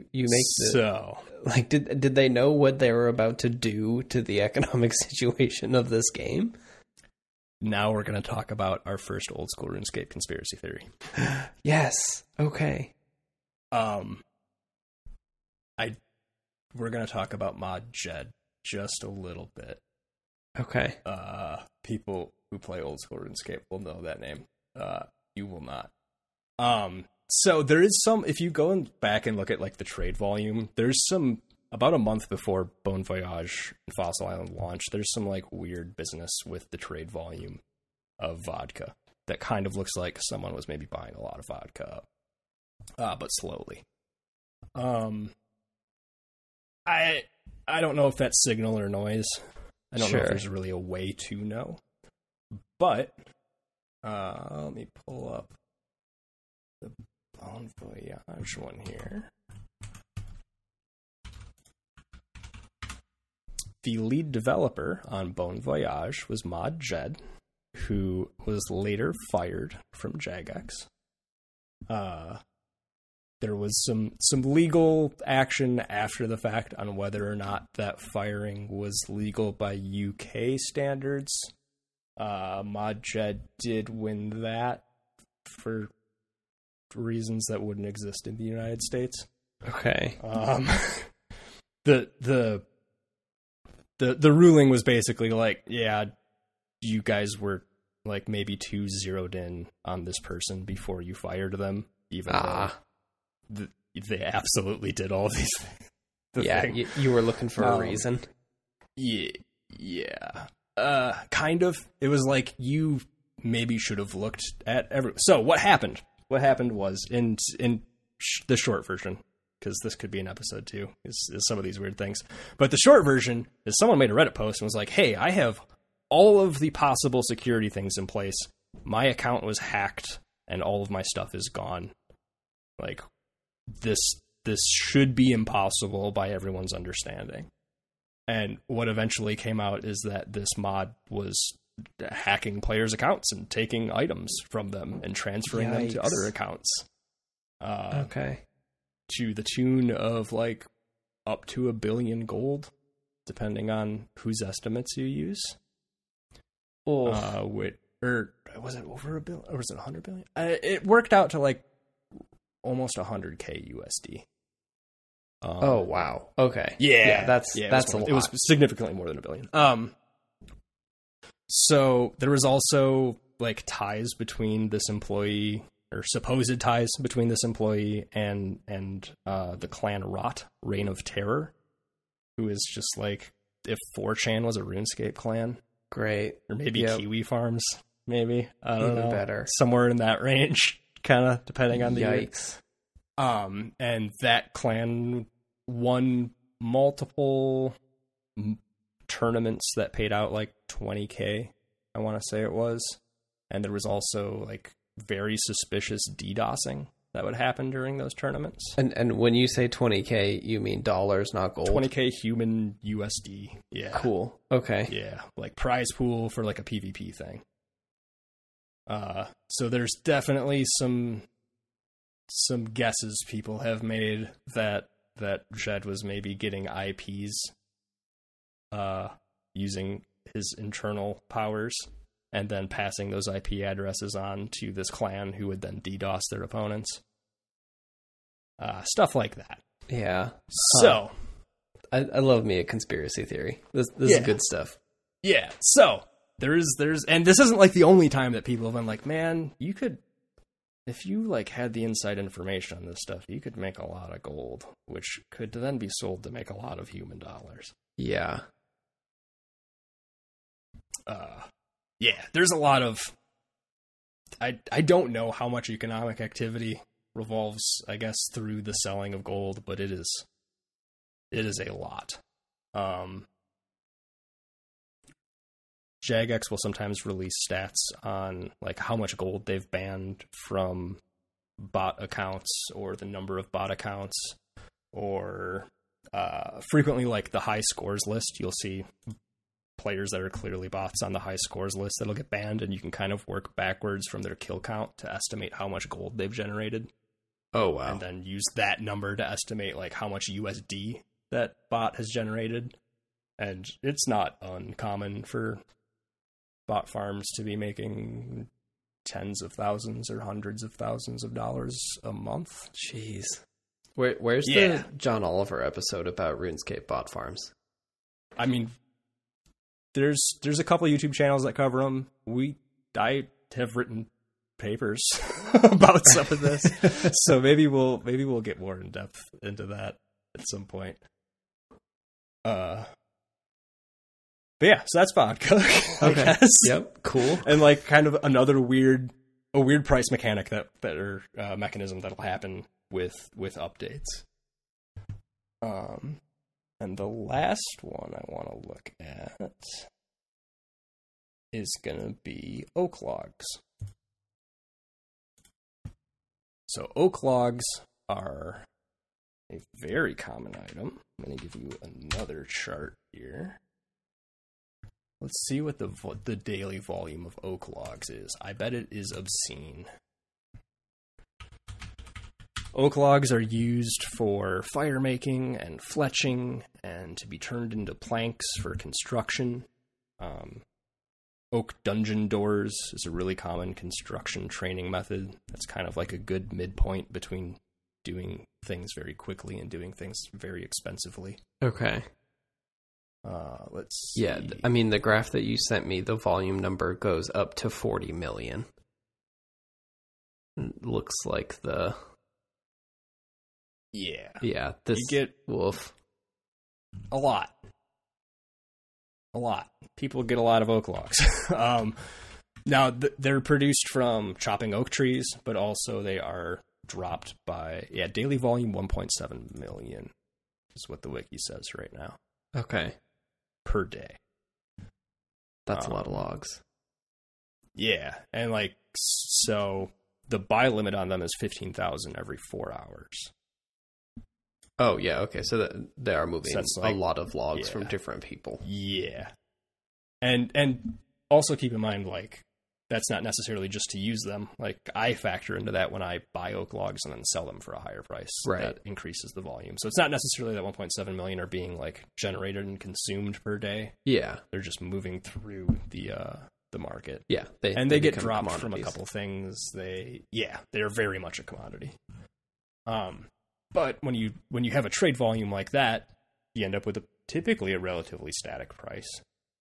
did they know what they were about to do to the economic situation of this game? Now we're going to talk about our first old school RuneScape conspiracy theory. Yes. Okay. We're going to talk about Mod Jed just a little bit. Okay. People who play old school RuneScape will know that name. You will not. So there is some, if you go back and look at like the trade volume, there's some, about a month before Bon Voyage and Fossil Island launched, there's some like weird business with the trade volume of vodka that kind of looks like someone was maybe buying a lot of vodka, but slowly. I don't know if that's signal or noise. I don't know if there's really a way to know. But let me pull up the Bon Voyage one here. The lead developer on Bon Voyage was Mod Jed, who was later fired from Jagex. There was some legal action after the fact on whether or not that firing was legal by UK standards. Mod Jed did win that for reasons that wouldn't exist in the United States. Okay. The ruling was basically like, yeah, you guys were like maybe too zeroed in on this person before you fired them, even though they absolutely did all these things. You were looking for a reason. Yeah. Kind of. It was like you maybe should have looked at So what happened? What happened was in the short version, because this could be an episode too, is some of these weird things. But the short version is someone made a Reddit post and was like, "Hey, I have all of the possible security things in place. My account was hacked and all of my stuff is gone. Like this should be impossible by everyone's understanding." And what eventually came out is that this mod was hacking players' accounts and taking items from them and transferring them to other accounts. Okay. To the tune of like up to $1 billion gold, depending on whose estimates you use. Or was it over $1 billion? Or was it 100 billion? It worked out to like almost 100K USD. Oh wow! Okay, that's a lot. It was significantly more than $1 billion. So there was also like ties between this employee, or supposed ties between this employee and the clan Rot, Reign of Terror, who is just like if 4chan was a RuneScape clan. Great. Or maybe Kiwi Farms, maybe. I don't know. Better. Somewhere in that range, kind of, depending on the Yikes. year. And that clan won multiple tournaments that paid out like 20K, I want to say it was. And there was also like very suspicious DDoSing that would happen during those tournaments. And when you say 20K, you mean dollars, not gold? 20K human USD. Yeah. Cool. Okay. Yeah. Like prize pool for like a PvP thing. So there's definitely some guesses people have made that Jed was maybe getting IPs using his internal powers and then passing those IP addresses on to this clan who would then DDoS their opponents. Stuff like that. Yeah. So I love me a conspiracy theory. This is good stuff. Yeah. So there's and this isn't like the only time that people have been like, man, you could, if you like had the inside information on this stuff, you could make a lot of gold, which could then be sold to make a lot of human dollars. Yeah. Yeah, there's a lot of, I don't know how much economic activity revolves, I guess, through the selling of gold, but it is a lot. Jagex will sometimes release stats on like how much gold they've banned from bot accounts or the number of bot accounts, or frequently like the high scores list. You'll see players that are clearly bots on the high scores list that'll get banned, and you can kind of work backwards from their kill count to estimate how much gold they've generated. Oh, wow. And then use that number to estimate like how much USD that bot has generated. And it's not uncommon for bot farms to be making tens of thousands or hundreds of thousands of dollars a month. Jeez. Where's the John Oliver episode about RuneScape bot farms? I mean, there's a couple YouTube channels that cover them. I have written papers about some of this, so maybe we'll get more in depth into that at some point. But yeah, so that's vodka. I guess. Yep. Cool. And like kind of another weird price mechanic or mechanism that'll happen with updates. And the last one I want to look at is going to be oak logs. So oak logs are a very common item. I'm going to give you another chart here. Let's see what the daily volume of oak logs is. I bet it is obscene. Oak logs are used for fire making and fletching and to be turned into planks for construction. Oak dungeon doors is a really common construction training method. That's kind of like a good midpoint between doing things very quickly and doing things very expensively. Okay. Let's see. Yeah, I mean, the graph that you sent me, the volume number goes up to 40 million. Looks like the... Yeah, this... You get wolf. a lot. People get a lot of oak logs. Now, they're produced from chopping oak trees, but also they are dropped by... Yeah, daily volume 1.7 million is what the wiki says right now. Okay. Per day. That's a lot of logs. Yeah, and so the buy limit on them is 15,000 every 4 hours. Oh, yeah, okay, so they are moving a lot of logs from different people. Yeah. And also keep in mind, that's not necessarily just to use them. I factor into that when I buy oak logs and then sell them for a higher price. Right. That increases the volume. So it's not necessarily that 1.7 million are being generated and consumed per day. Yeah. They're just moving through the market. Yeah. They get dropped from a couple things. They're very much a commodity. But when you have a trade volume like that, you end up with typically a relatively static price.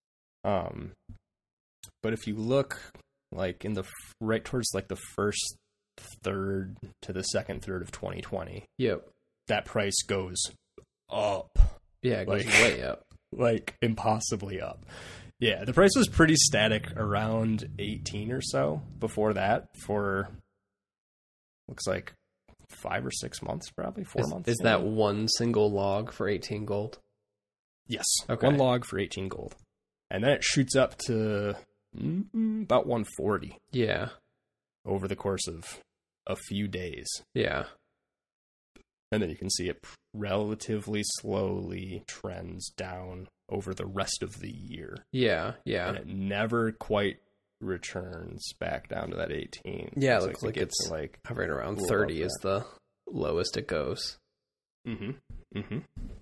But if you look in the right towards the first third to the second third of 2020, yep, that price goes up. Yeah, it goes way up. Impossibly up. Yeah, the price was pretty static around 18 or so before that for looks like 5 or 6 months, probably 4 months. Is that one single log for 18 gold? Yes. Okay. One log for 18 gold. And then it shoots up to about 140. Yeah. Over the course of a few days. Yeah. And then you can see it relatively slowly trends down over the rest of the year. Yeah, yeah. And it never quite returns back down to that 18. Yeah, it looks like it's hovering around 30 is the lowest it goes. Mm-hmm.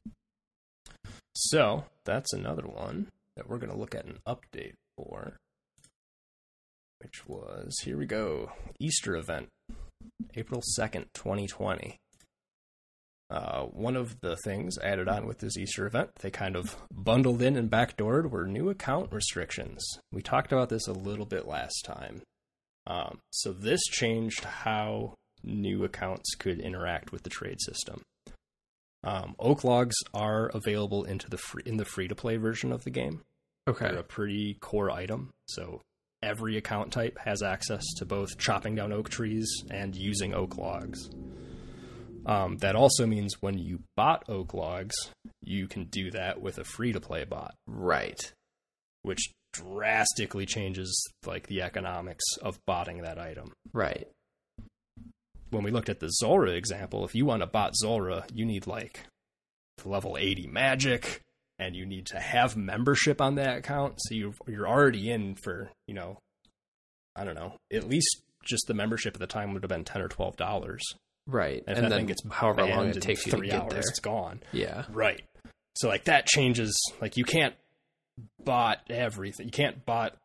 So, that's another one that we're going to look at an update for, which was, here we go, Easter event, April 2nd, 2020. One of the things added on with this Easter event, they kind of bundled in and backdoored, were new account restrictions. We talked about this a little bit last time. So this changed how new accounts could interact with the trade system. Oak logs are available in the free-to-play version of the game. Okay. They're a pretty core item, so every account type has access to both chopping down oak trees and using oak logs. That also means when you bought oak logs, you can do that with a free-to-play bot. Right. Which drastically changes the economics of botting that item. Right. When we looked at the Zulrah example, if you want to bot Zulrah, you need level 80 magic, and you need to have membership on that account. So you're already in for, I don't know, at least just the membership at the time would have been $10 or $12. Right. And then gets however long it takes you to 3 get hours, there. it's gone. Yeah. Right. So that changes, you can't bot everything. You can't bot,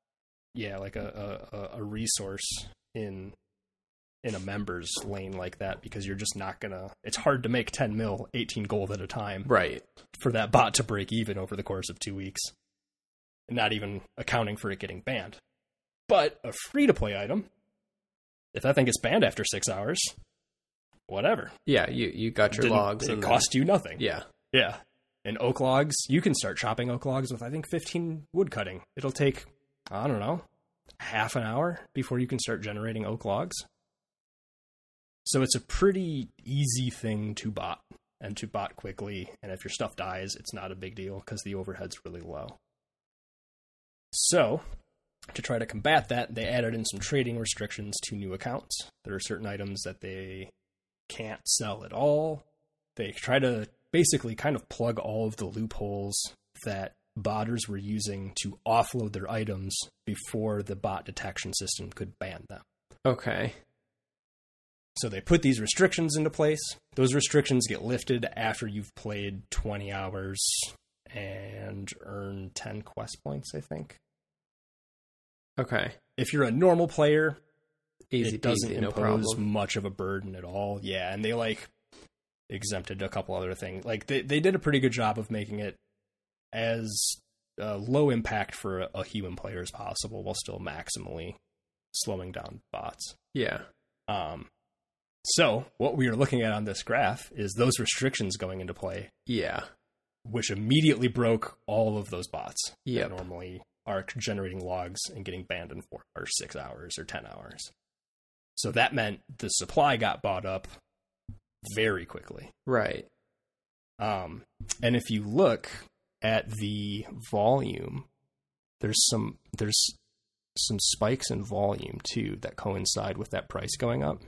a resource in a members lane like that, because you're just not gonna, it's hard to make 10 mil, 18 gold at a time. Right. For that bot to break even over the course of 2 weeks. Not even accounting for it getting banned. But a free-to-play item, if that thing gets banned after 6 hours, whatever. Yeah, you got your logs. It cost you nothing. Yeah. Yeah. And oak logs, you can start chopping oak logs with, I think, 15 wood cutting. It'll take, I don't know, half an hour before you can start generating oak logs. So it's a pretty easy thing to bot. and to bot quickly. And if your stuff dies, it's not a big deal because the overhead's really low. So, to try to combat that, they added in some trading restrictions to new accounts. There are certain items that they can't sell at all. They try to basically kind of plug all of the loopholes that botters were using to offload their items before the bot detection system could ban them. Okay. So they put these restrictions into place. Those restrictions get lifted after you've played 20 hours and earned 10 quest points, I think. Okay. If you're a normal player, Easy it doesn't peasy, no impose problem. much of a burden at all. Yeah, and they exempted a couple other things. They did a pretty good job of making it as low impact for a human player as possible while still maximally slowing down bots. Yeah. So what we are looking at on this graph is those restrictions going into play. Yeah. Which immediately broke all of those bots Yep. that normally are generating logs and getting banned in 4 or 6 hours or 10 hours. So that meant the supply got bought up very quickly. Right. And if you look at the volume, there's some spikes in volume too that coincide with that price going up.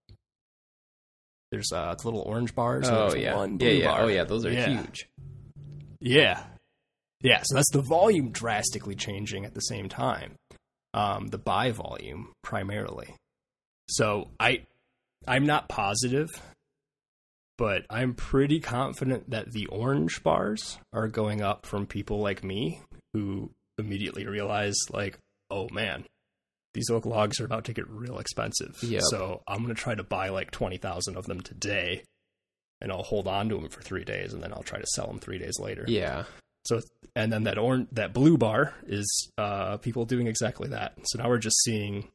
There's little orange bars. Oh, and yeah. One blue bar. Oh, yeah. Those are huge. Yeah. Yeah, so that's the volume drastically changing at the same time. The buy volume, primarily. So I'm not positive, but I'm pretty confident that the orange bars are going up from people like me who immediately realize, like, oh man, these oak logs are about to get real expensive. Yep. So I'm going to try to buy like 20,000 of them today, and I'll hold on to them for 3 days, and then I'll try to sell them 3 days later. Yeah. So, and then that blue bar is people doing exactly that. So now we're just seeing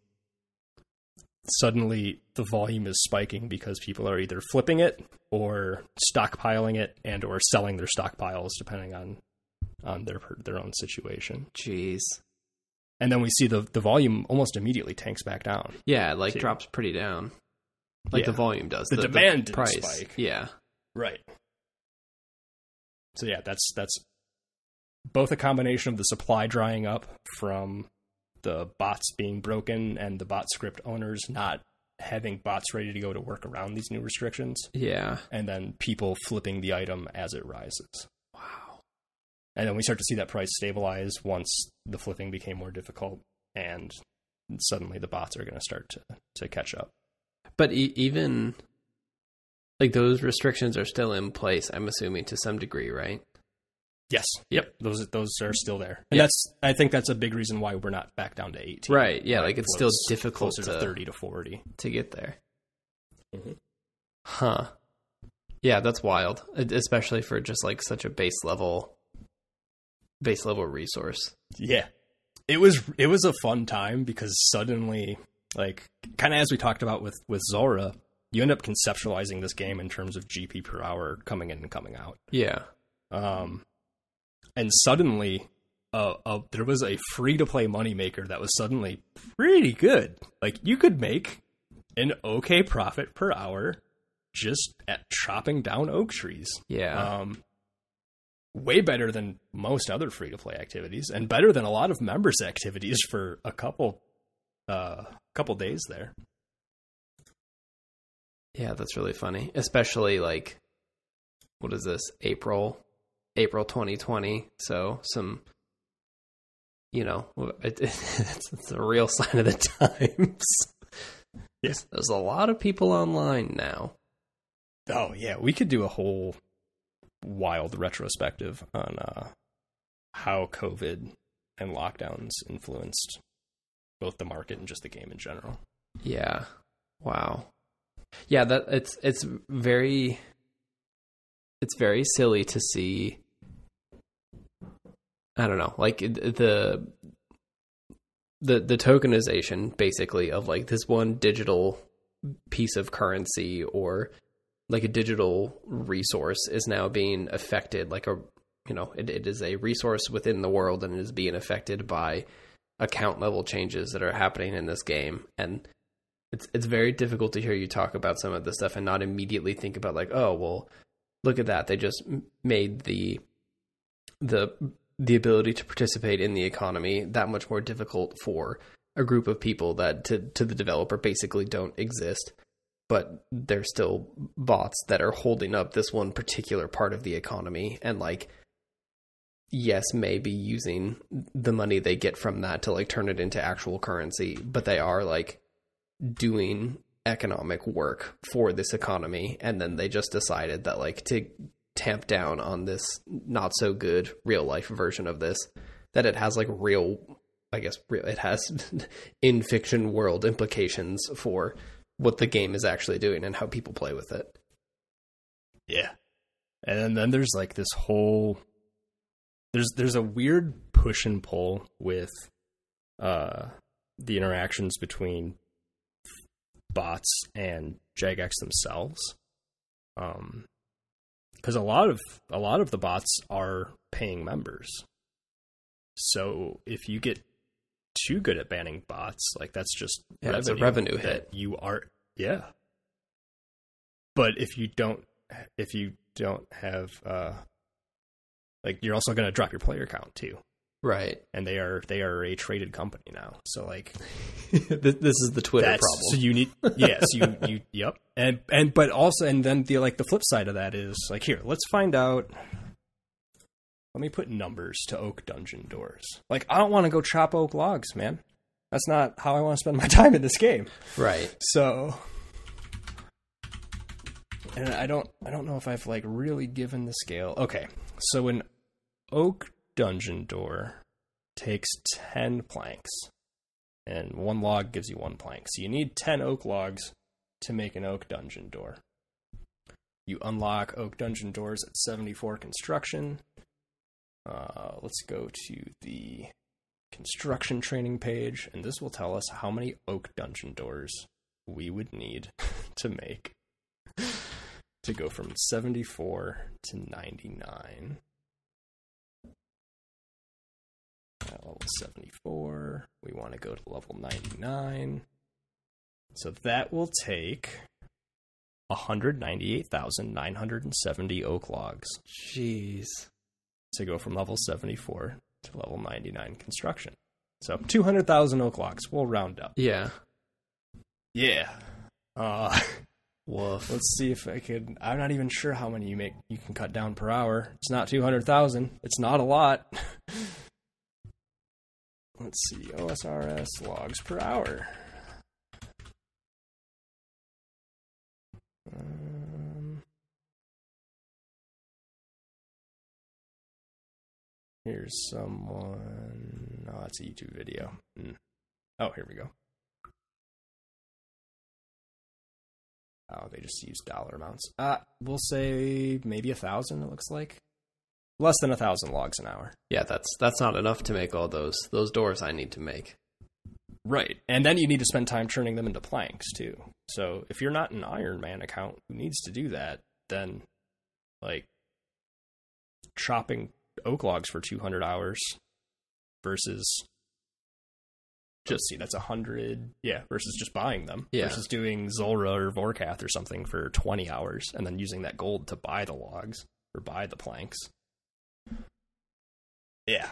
suddenly the volume is spiking because people are either flipping it or stockpiling it and or selling their stockpiles depending on their own situation. Jeez. And then we see the volume almost immediately tanks back down. Yeah, like too. drops pretty down. Like the volume does. The demand didn't price. spike. Yeah. Right. So yeah, that's both a combination of the supply drying up from the bots being broken and the bot script owners not having bots ready to go to work around these new restrictions. Yeah. And then people flipping the item as it rises. Wow. And then we start to see that price stabilize once the flipping became more difficult, and suddenly the bots are going to start to catch up. But even like those restrictions are still in place, I'm assuming, to some degree, right? Yes. Yep. Those are still there. And I think that's a big reason why we're not back down to 18. Right. Yeah. Like it's still difficult closer to 30 to 40 to get there. Mm-hmm. Huh. Yeah, that's wild. Especially for just like such a base level resource. Yeah. It was a fun time because suddenly, like, kind of as we talked about with Zora, you end up conceptualizing this game in terms of GP per hour coming in and coming out. Yeah. And suddenly, there was a free-to-play moneymaker that was suddenly pretty good. Like, you could make an okay profit per hour just at chopping down oak trees. Yeah. Way better than most other free-to-play activities, and better than a lot of members' activities for a couple days there. Yeah, that's really funny. Especially, like, what is this? April 2020. So some, it's a real sign of the times. Yes. There's a lot of people online now. Oh, yeah. We could do a whole wild retrospective on how COVID and lockdowns influenced both the market and just the game in general. Yeah. Wow. Yeah, that it's very silly to see. I don't know, like the tokenization basically of like this one digital piece of currency or like a digital resource is now being affected, like it is a resource within the world and it is being affected by account level changes that are happening in this game. And it's very difficult to hear you talk about some of this stuff and not immediately think about like, oh, well, look at that. They just made the ability to participate in the economy that much more difficult for a group of people that to the developer basically don't exist. But they're still bots that are holding up this one particular part of the economy, and like, yes, maybe using the money they get from that to like turn it into actual currency, but they are like doing economic work for this economy. And then they just decided that like to tamp down on this not so good real life version of this, that it has like it has in fiction world implications for what the game is actually doing and how people play with it. Yeah. And then there's like this whole, there's a weird push and pull with the interactions between bots and Jagex themselves. Because a lot of the bots are paying members. So if you get too good at banning bots, like that's just it's a revenue hit. You are, yeah. But if you don't have like, you're also going to drop your player count too, right? And they are a traded company now. So like, this is the Twitter problem. So you need, yes, you yep. But also, and then the flip side of that is like, here, let's find out. Let me put numbers to oak dungeon doors. Like, I don't want to go chop oak logs, man. That's not how I want to spend my time in this game. Right. So, and I don't know if I've like really given the scale. Okay. So an oak dungeon door takes 10 planks, and 1 log gives you 1 plank. So you need 10 oak logs to make an oak dungeon door. You unlock oak dungeon doors at 74 construction. Let's go to the construction training page, and this will tell us how many oak dungeon doors we would need to make to go from 74 to 99. At level 74, we want to go to level 99. So that will take 198,970 oak logs. Jeez. To go from level 74 to level 99 construction. So 200,000 oak logs. We'll round up. Yeah. Yeah. Woof. Let's see if I could. I'm not even sure how many you can cut down per hour. It's not 200,000. It's not a lot. Let's see. OSRS logs per hour. Here's someone. Oh, that's a YouTube video. Oh, here we go. Oh, they just use dollar amounts. We'll say maybe 1,000. It looks like less than 1,000 logs an hour. Yeah, that's not enough to make all those doors I need to make. Right, and then you need to spend time turning them into planks too. So if you're not an Iron Man account who needs to do that, then like chopping oak logs for 200 hours versus just see that's 100 versus just buying them versus doing Zulrah or Vorkath or something for 20 hours and then using that gold to buy the logs or buy the planks. Yeah.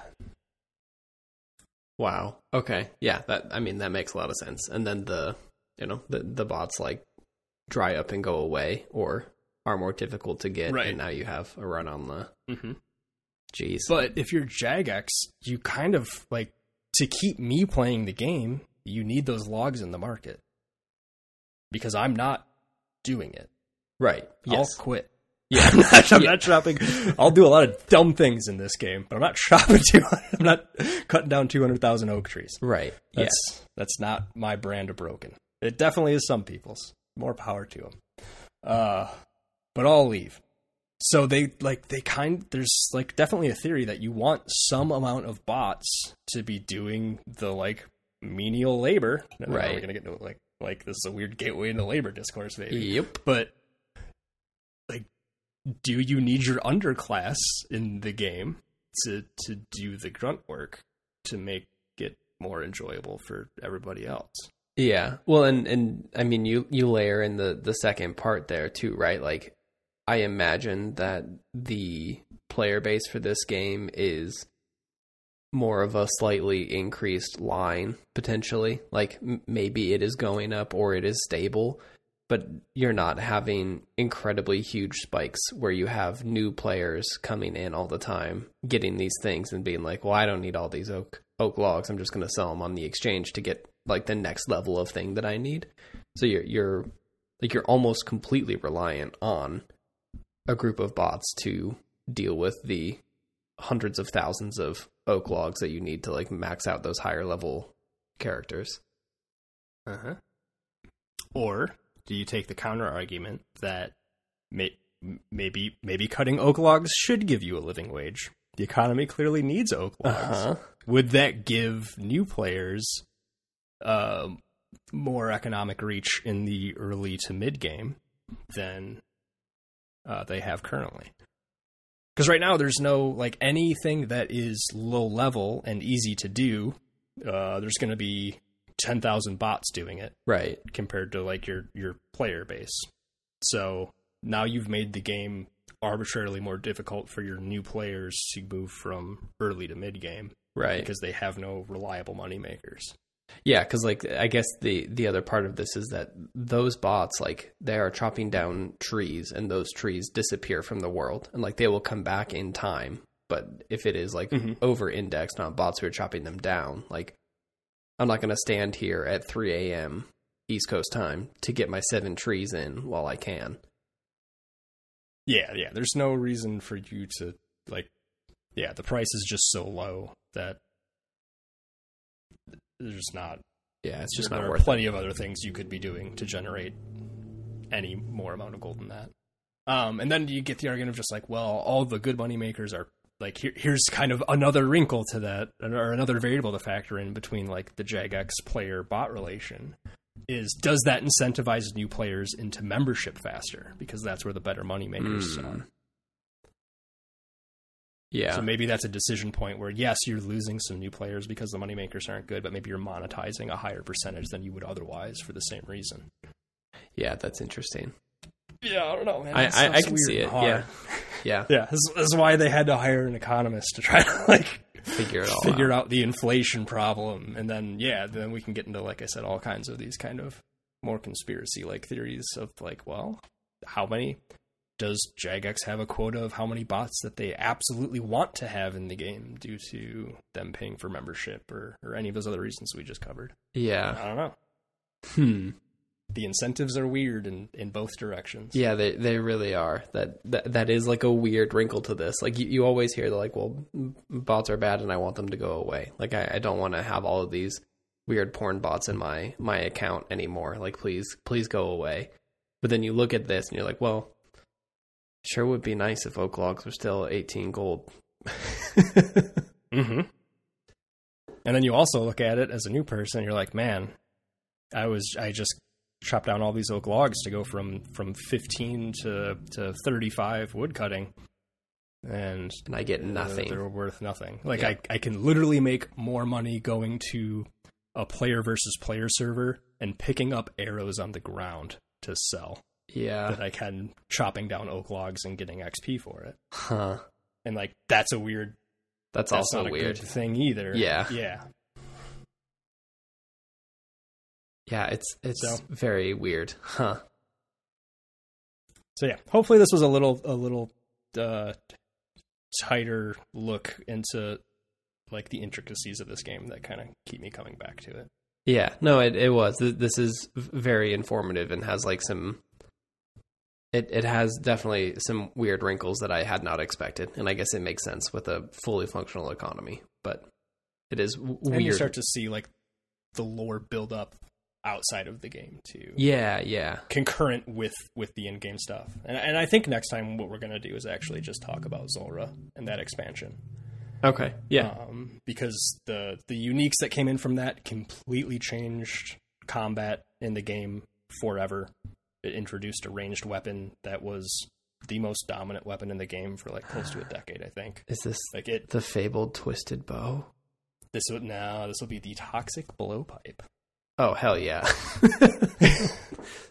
Wow. Okay. Yeah, that makes a lot of sense. And then the bots like dry up and go away or are more difficult to get, and now you have a run on the Jeez. But if you're Jagex, you kind of like, to keep me playing the game, you need those logs in the market. Because I'm not doing it. Right. Yes. I'll quit. Yeah, I'm not chopping. I'll do a lot of dumb things in this game, but I'm not chopping 200. I'm not cutting down 200,000 oak trees. Right. That's not my brand of broken. It definitely is some people's. More power to them. But I'll leave. So there's like definitely a theory that you want some amount of bots to be doing the like menial labor. Right. We're gonna get into like this is a weird gateway into labor discourse, maybe. Yep. But like, do you need your underclass in the game to do the grunt work to make it more enjoyable for everybody else? Yeah. Well, and I mean, you layer in the second part there too, right? Like, I imagine that the player base for this game is more of a slightly increased line, potentially. Like, maybe it is going up or it is stable, but you're not having incredibly huge spikes where you have new players coming in all the time, getting these things and being like, well, I don't need all these oak logs. I'm just going to sell them on the exchange to get like the next level of thing that I need. So you're almost completely reliant on a group of bots to deal with the hundreds of thousands of oak logs that you need to like max out those higher level characters. Uh-huh. Or do you take the counter argument that maybe cutting oak logs should give you a living wage? The economy clearly needs oak logs. Uh-huh. Would that give new players more economic reach in the early to mid game than they have currently? Because right now there's no, like, anything that is low level and easy to do. There's going to be 10,000 bots doing it, right? Compared to like your player base. So now you've made the game arbitrarily more difficult for your new players to move from early to mid game, right? Because they have no reliable money makers. Yeah, because like I guess the other part of this is that those bots, like, they are chopping down trees, and those trees disappear from the world, and like they will come back in time. But if it is like over indexed on bots who are chopping them down, like, I'm not going to stand here at 3 a.m. East Coast time to get my 7 trees in while I can. Yeah. There's no reason for you to, like, the price is just so low that there's not. Yeah, it's just not worth it. There are plenty of other things you could be doing to generate any more amount of gold than that. And then you get the argument of just like, well, all the good money makers are, like, here's kind of another wrinkle to that, or another variable to factor in between, like, the Jagex player-bot relation, is does that incentivize new players into membership faster? Because that's where the better money makers are. Yeah. So maybe that's a decision point where, yes, you're losing some new players because the money makers aren't good, but maybe you're monetizing a higher percentage than you would otherwise for the same reason. Yeah, that's interesting. Yeah, I don't know, man. I can see it. Yeah. That's why they had to hire an economist to try to, like, figure out the inflation problem, and then then we can get into, like I said, all kinds of these kind of more conspiracy-like theories of, like, well, how many does Jagex have a quota of how many bots that they absolutely want to have in the game due to them paying for membership or any of those other reasons we just covered? Yeah, I don't know. The incentives are weird in both directions. Yeah, they really are. That is like a weird wrinkle to this. Like, you always hear, like, well, bots are bad and I want them to go away. Like, I don't want to have all of these weird porn bots in my account anymore. Like, please go away. But then you look at this and you're like, well, sure would be nice if oak logs were still 18 gold. And then you also look at it as a new person and you're like, man, I just chop down all these oak logs to go from 15 to 35 wood cutting, and I get nothing. They're worth nothing. Like, yeah. I can literally make more money going to a player versus player server and picking up arrows on the ground to sell. Yeah, that I can chopping down oak logs and getting XP for it. Huh. And like, that's a weird. That's also not a weird good thing either. Yeah. Yeah, it's very weird. Huh. So yeah, hopefully this was a little tighter look into, like, the intricacies of this game that kind of keep me coming back to it. Yeah, no, it was. This is very informative and has, like, some... It has definitely some weird wrinkles that I had not expected, and I guess it makes sense with a fully functional economy, but it is weird. And you start to see, like, the lore build up outside of the game too. Yeah. Concurrent with the in-game stuff. And I think next time what we're going to do is actually just talk about Zulrah and that expansion. Okay. Yeah. Because the uniques that came in from that completely changed combat in the game forever. It introduced a ranged weapon that was the most dominant weapon in the game for, like, close to a decade, I think. Is this like the fabled twisted bow? This will be the toxic blowpipe. Oh, hell yeah.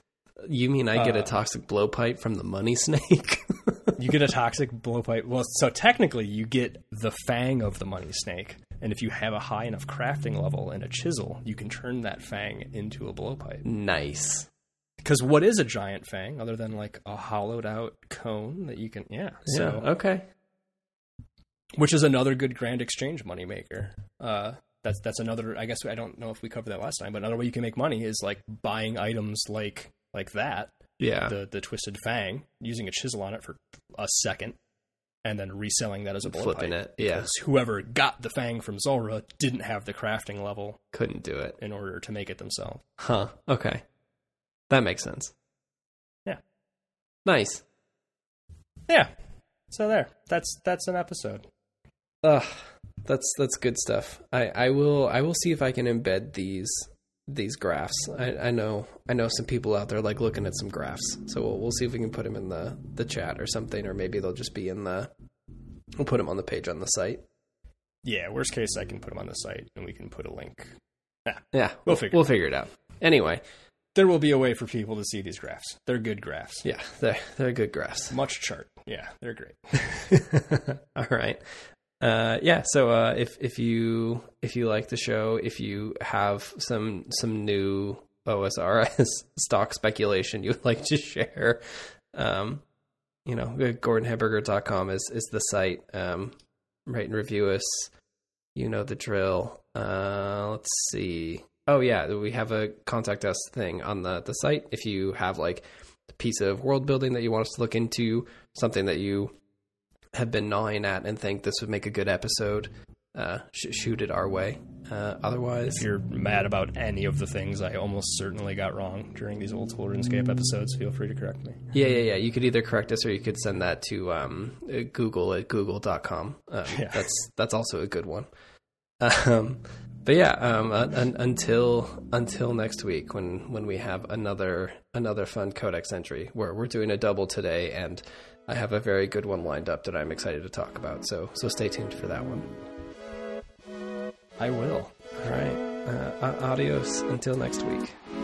You mean I get a toxic blowpipe from the money snake? You get a toxic blowpipe. Well, so technically you get the fang of the money snake. And if you have a high enough crafting level and a chisel, you can turn that fang into a blowpipe. Nice. Because what is a giant fang other than like a hollowed out cone that you can, So, okay. Which is another good Grand Exchange moneymaker. That's another, I guess I don't know if we covered that last time, but another way you can make money is like buying items like that. Yeah. The twisted fang, using a chisel on it for a second, and then reselling that as a blowpipe. Flipping it, yeah. Because whoever got the fang from Zulrah didn't have the crafting level. Couldn't do it. In order to make it themselves. Huh, okay. That makes sense. Yeah. Nice. Yeah. So there. That's an episode. That's good stuff. I will see if I can embed these graphs. I know some people out there like looking at some graphs, so we'll see if we can put them in the chat or something, or maybe they'll just be we'll put them on the page on the site. Yeah, worst case I can put them on the site and we can put a link. Yeah, we'll figure it out. Anyway, there will be a way for people to see these graphs. They're good graphs. Yeah, they're good graphs. Much chart. Yeah, they're great. All right. So if you like the show, if you have some new OSRS stock speculation you would like to share, GordonHamburger.com is the site. Rate and review us. You know the drill. Let's see. Oh yeah, we have a contact us thing on the site. If you have like a piece of world building that you want us to look into, something that you have been gnawing at and think this would make a good episode, shoot it our way. Otherwise, if you're mad about any of the things I almost certainly got wrong during these old school RuneScape episodes, feel free to correct me. Yeah. You could either correct us or you could send that to Google at google.com. That's also a good one. But yeah, until next week when we have another fun Codex entry. We're doing a double today, and I have a very good one lined up that I'm excited to talk about. So stay tuned for that one. I will. All right. Adios until next week.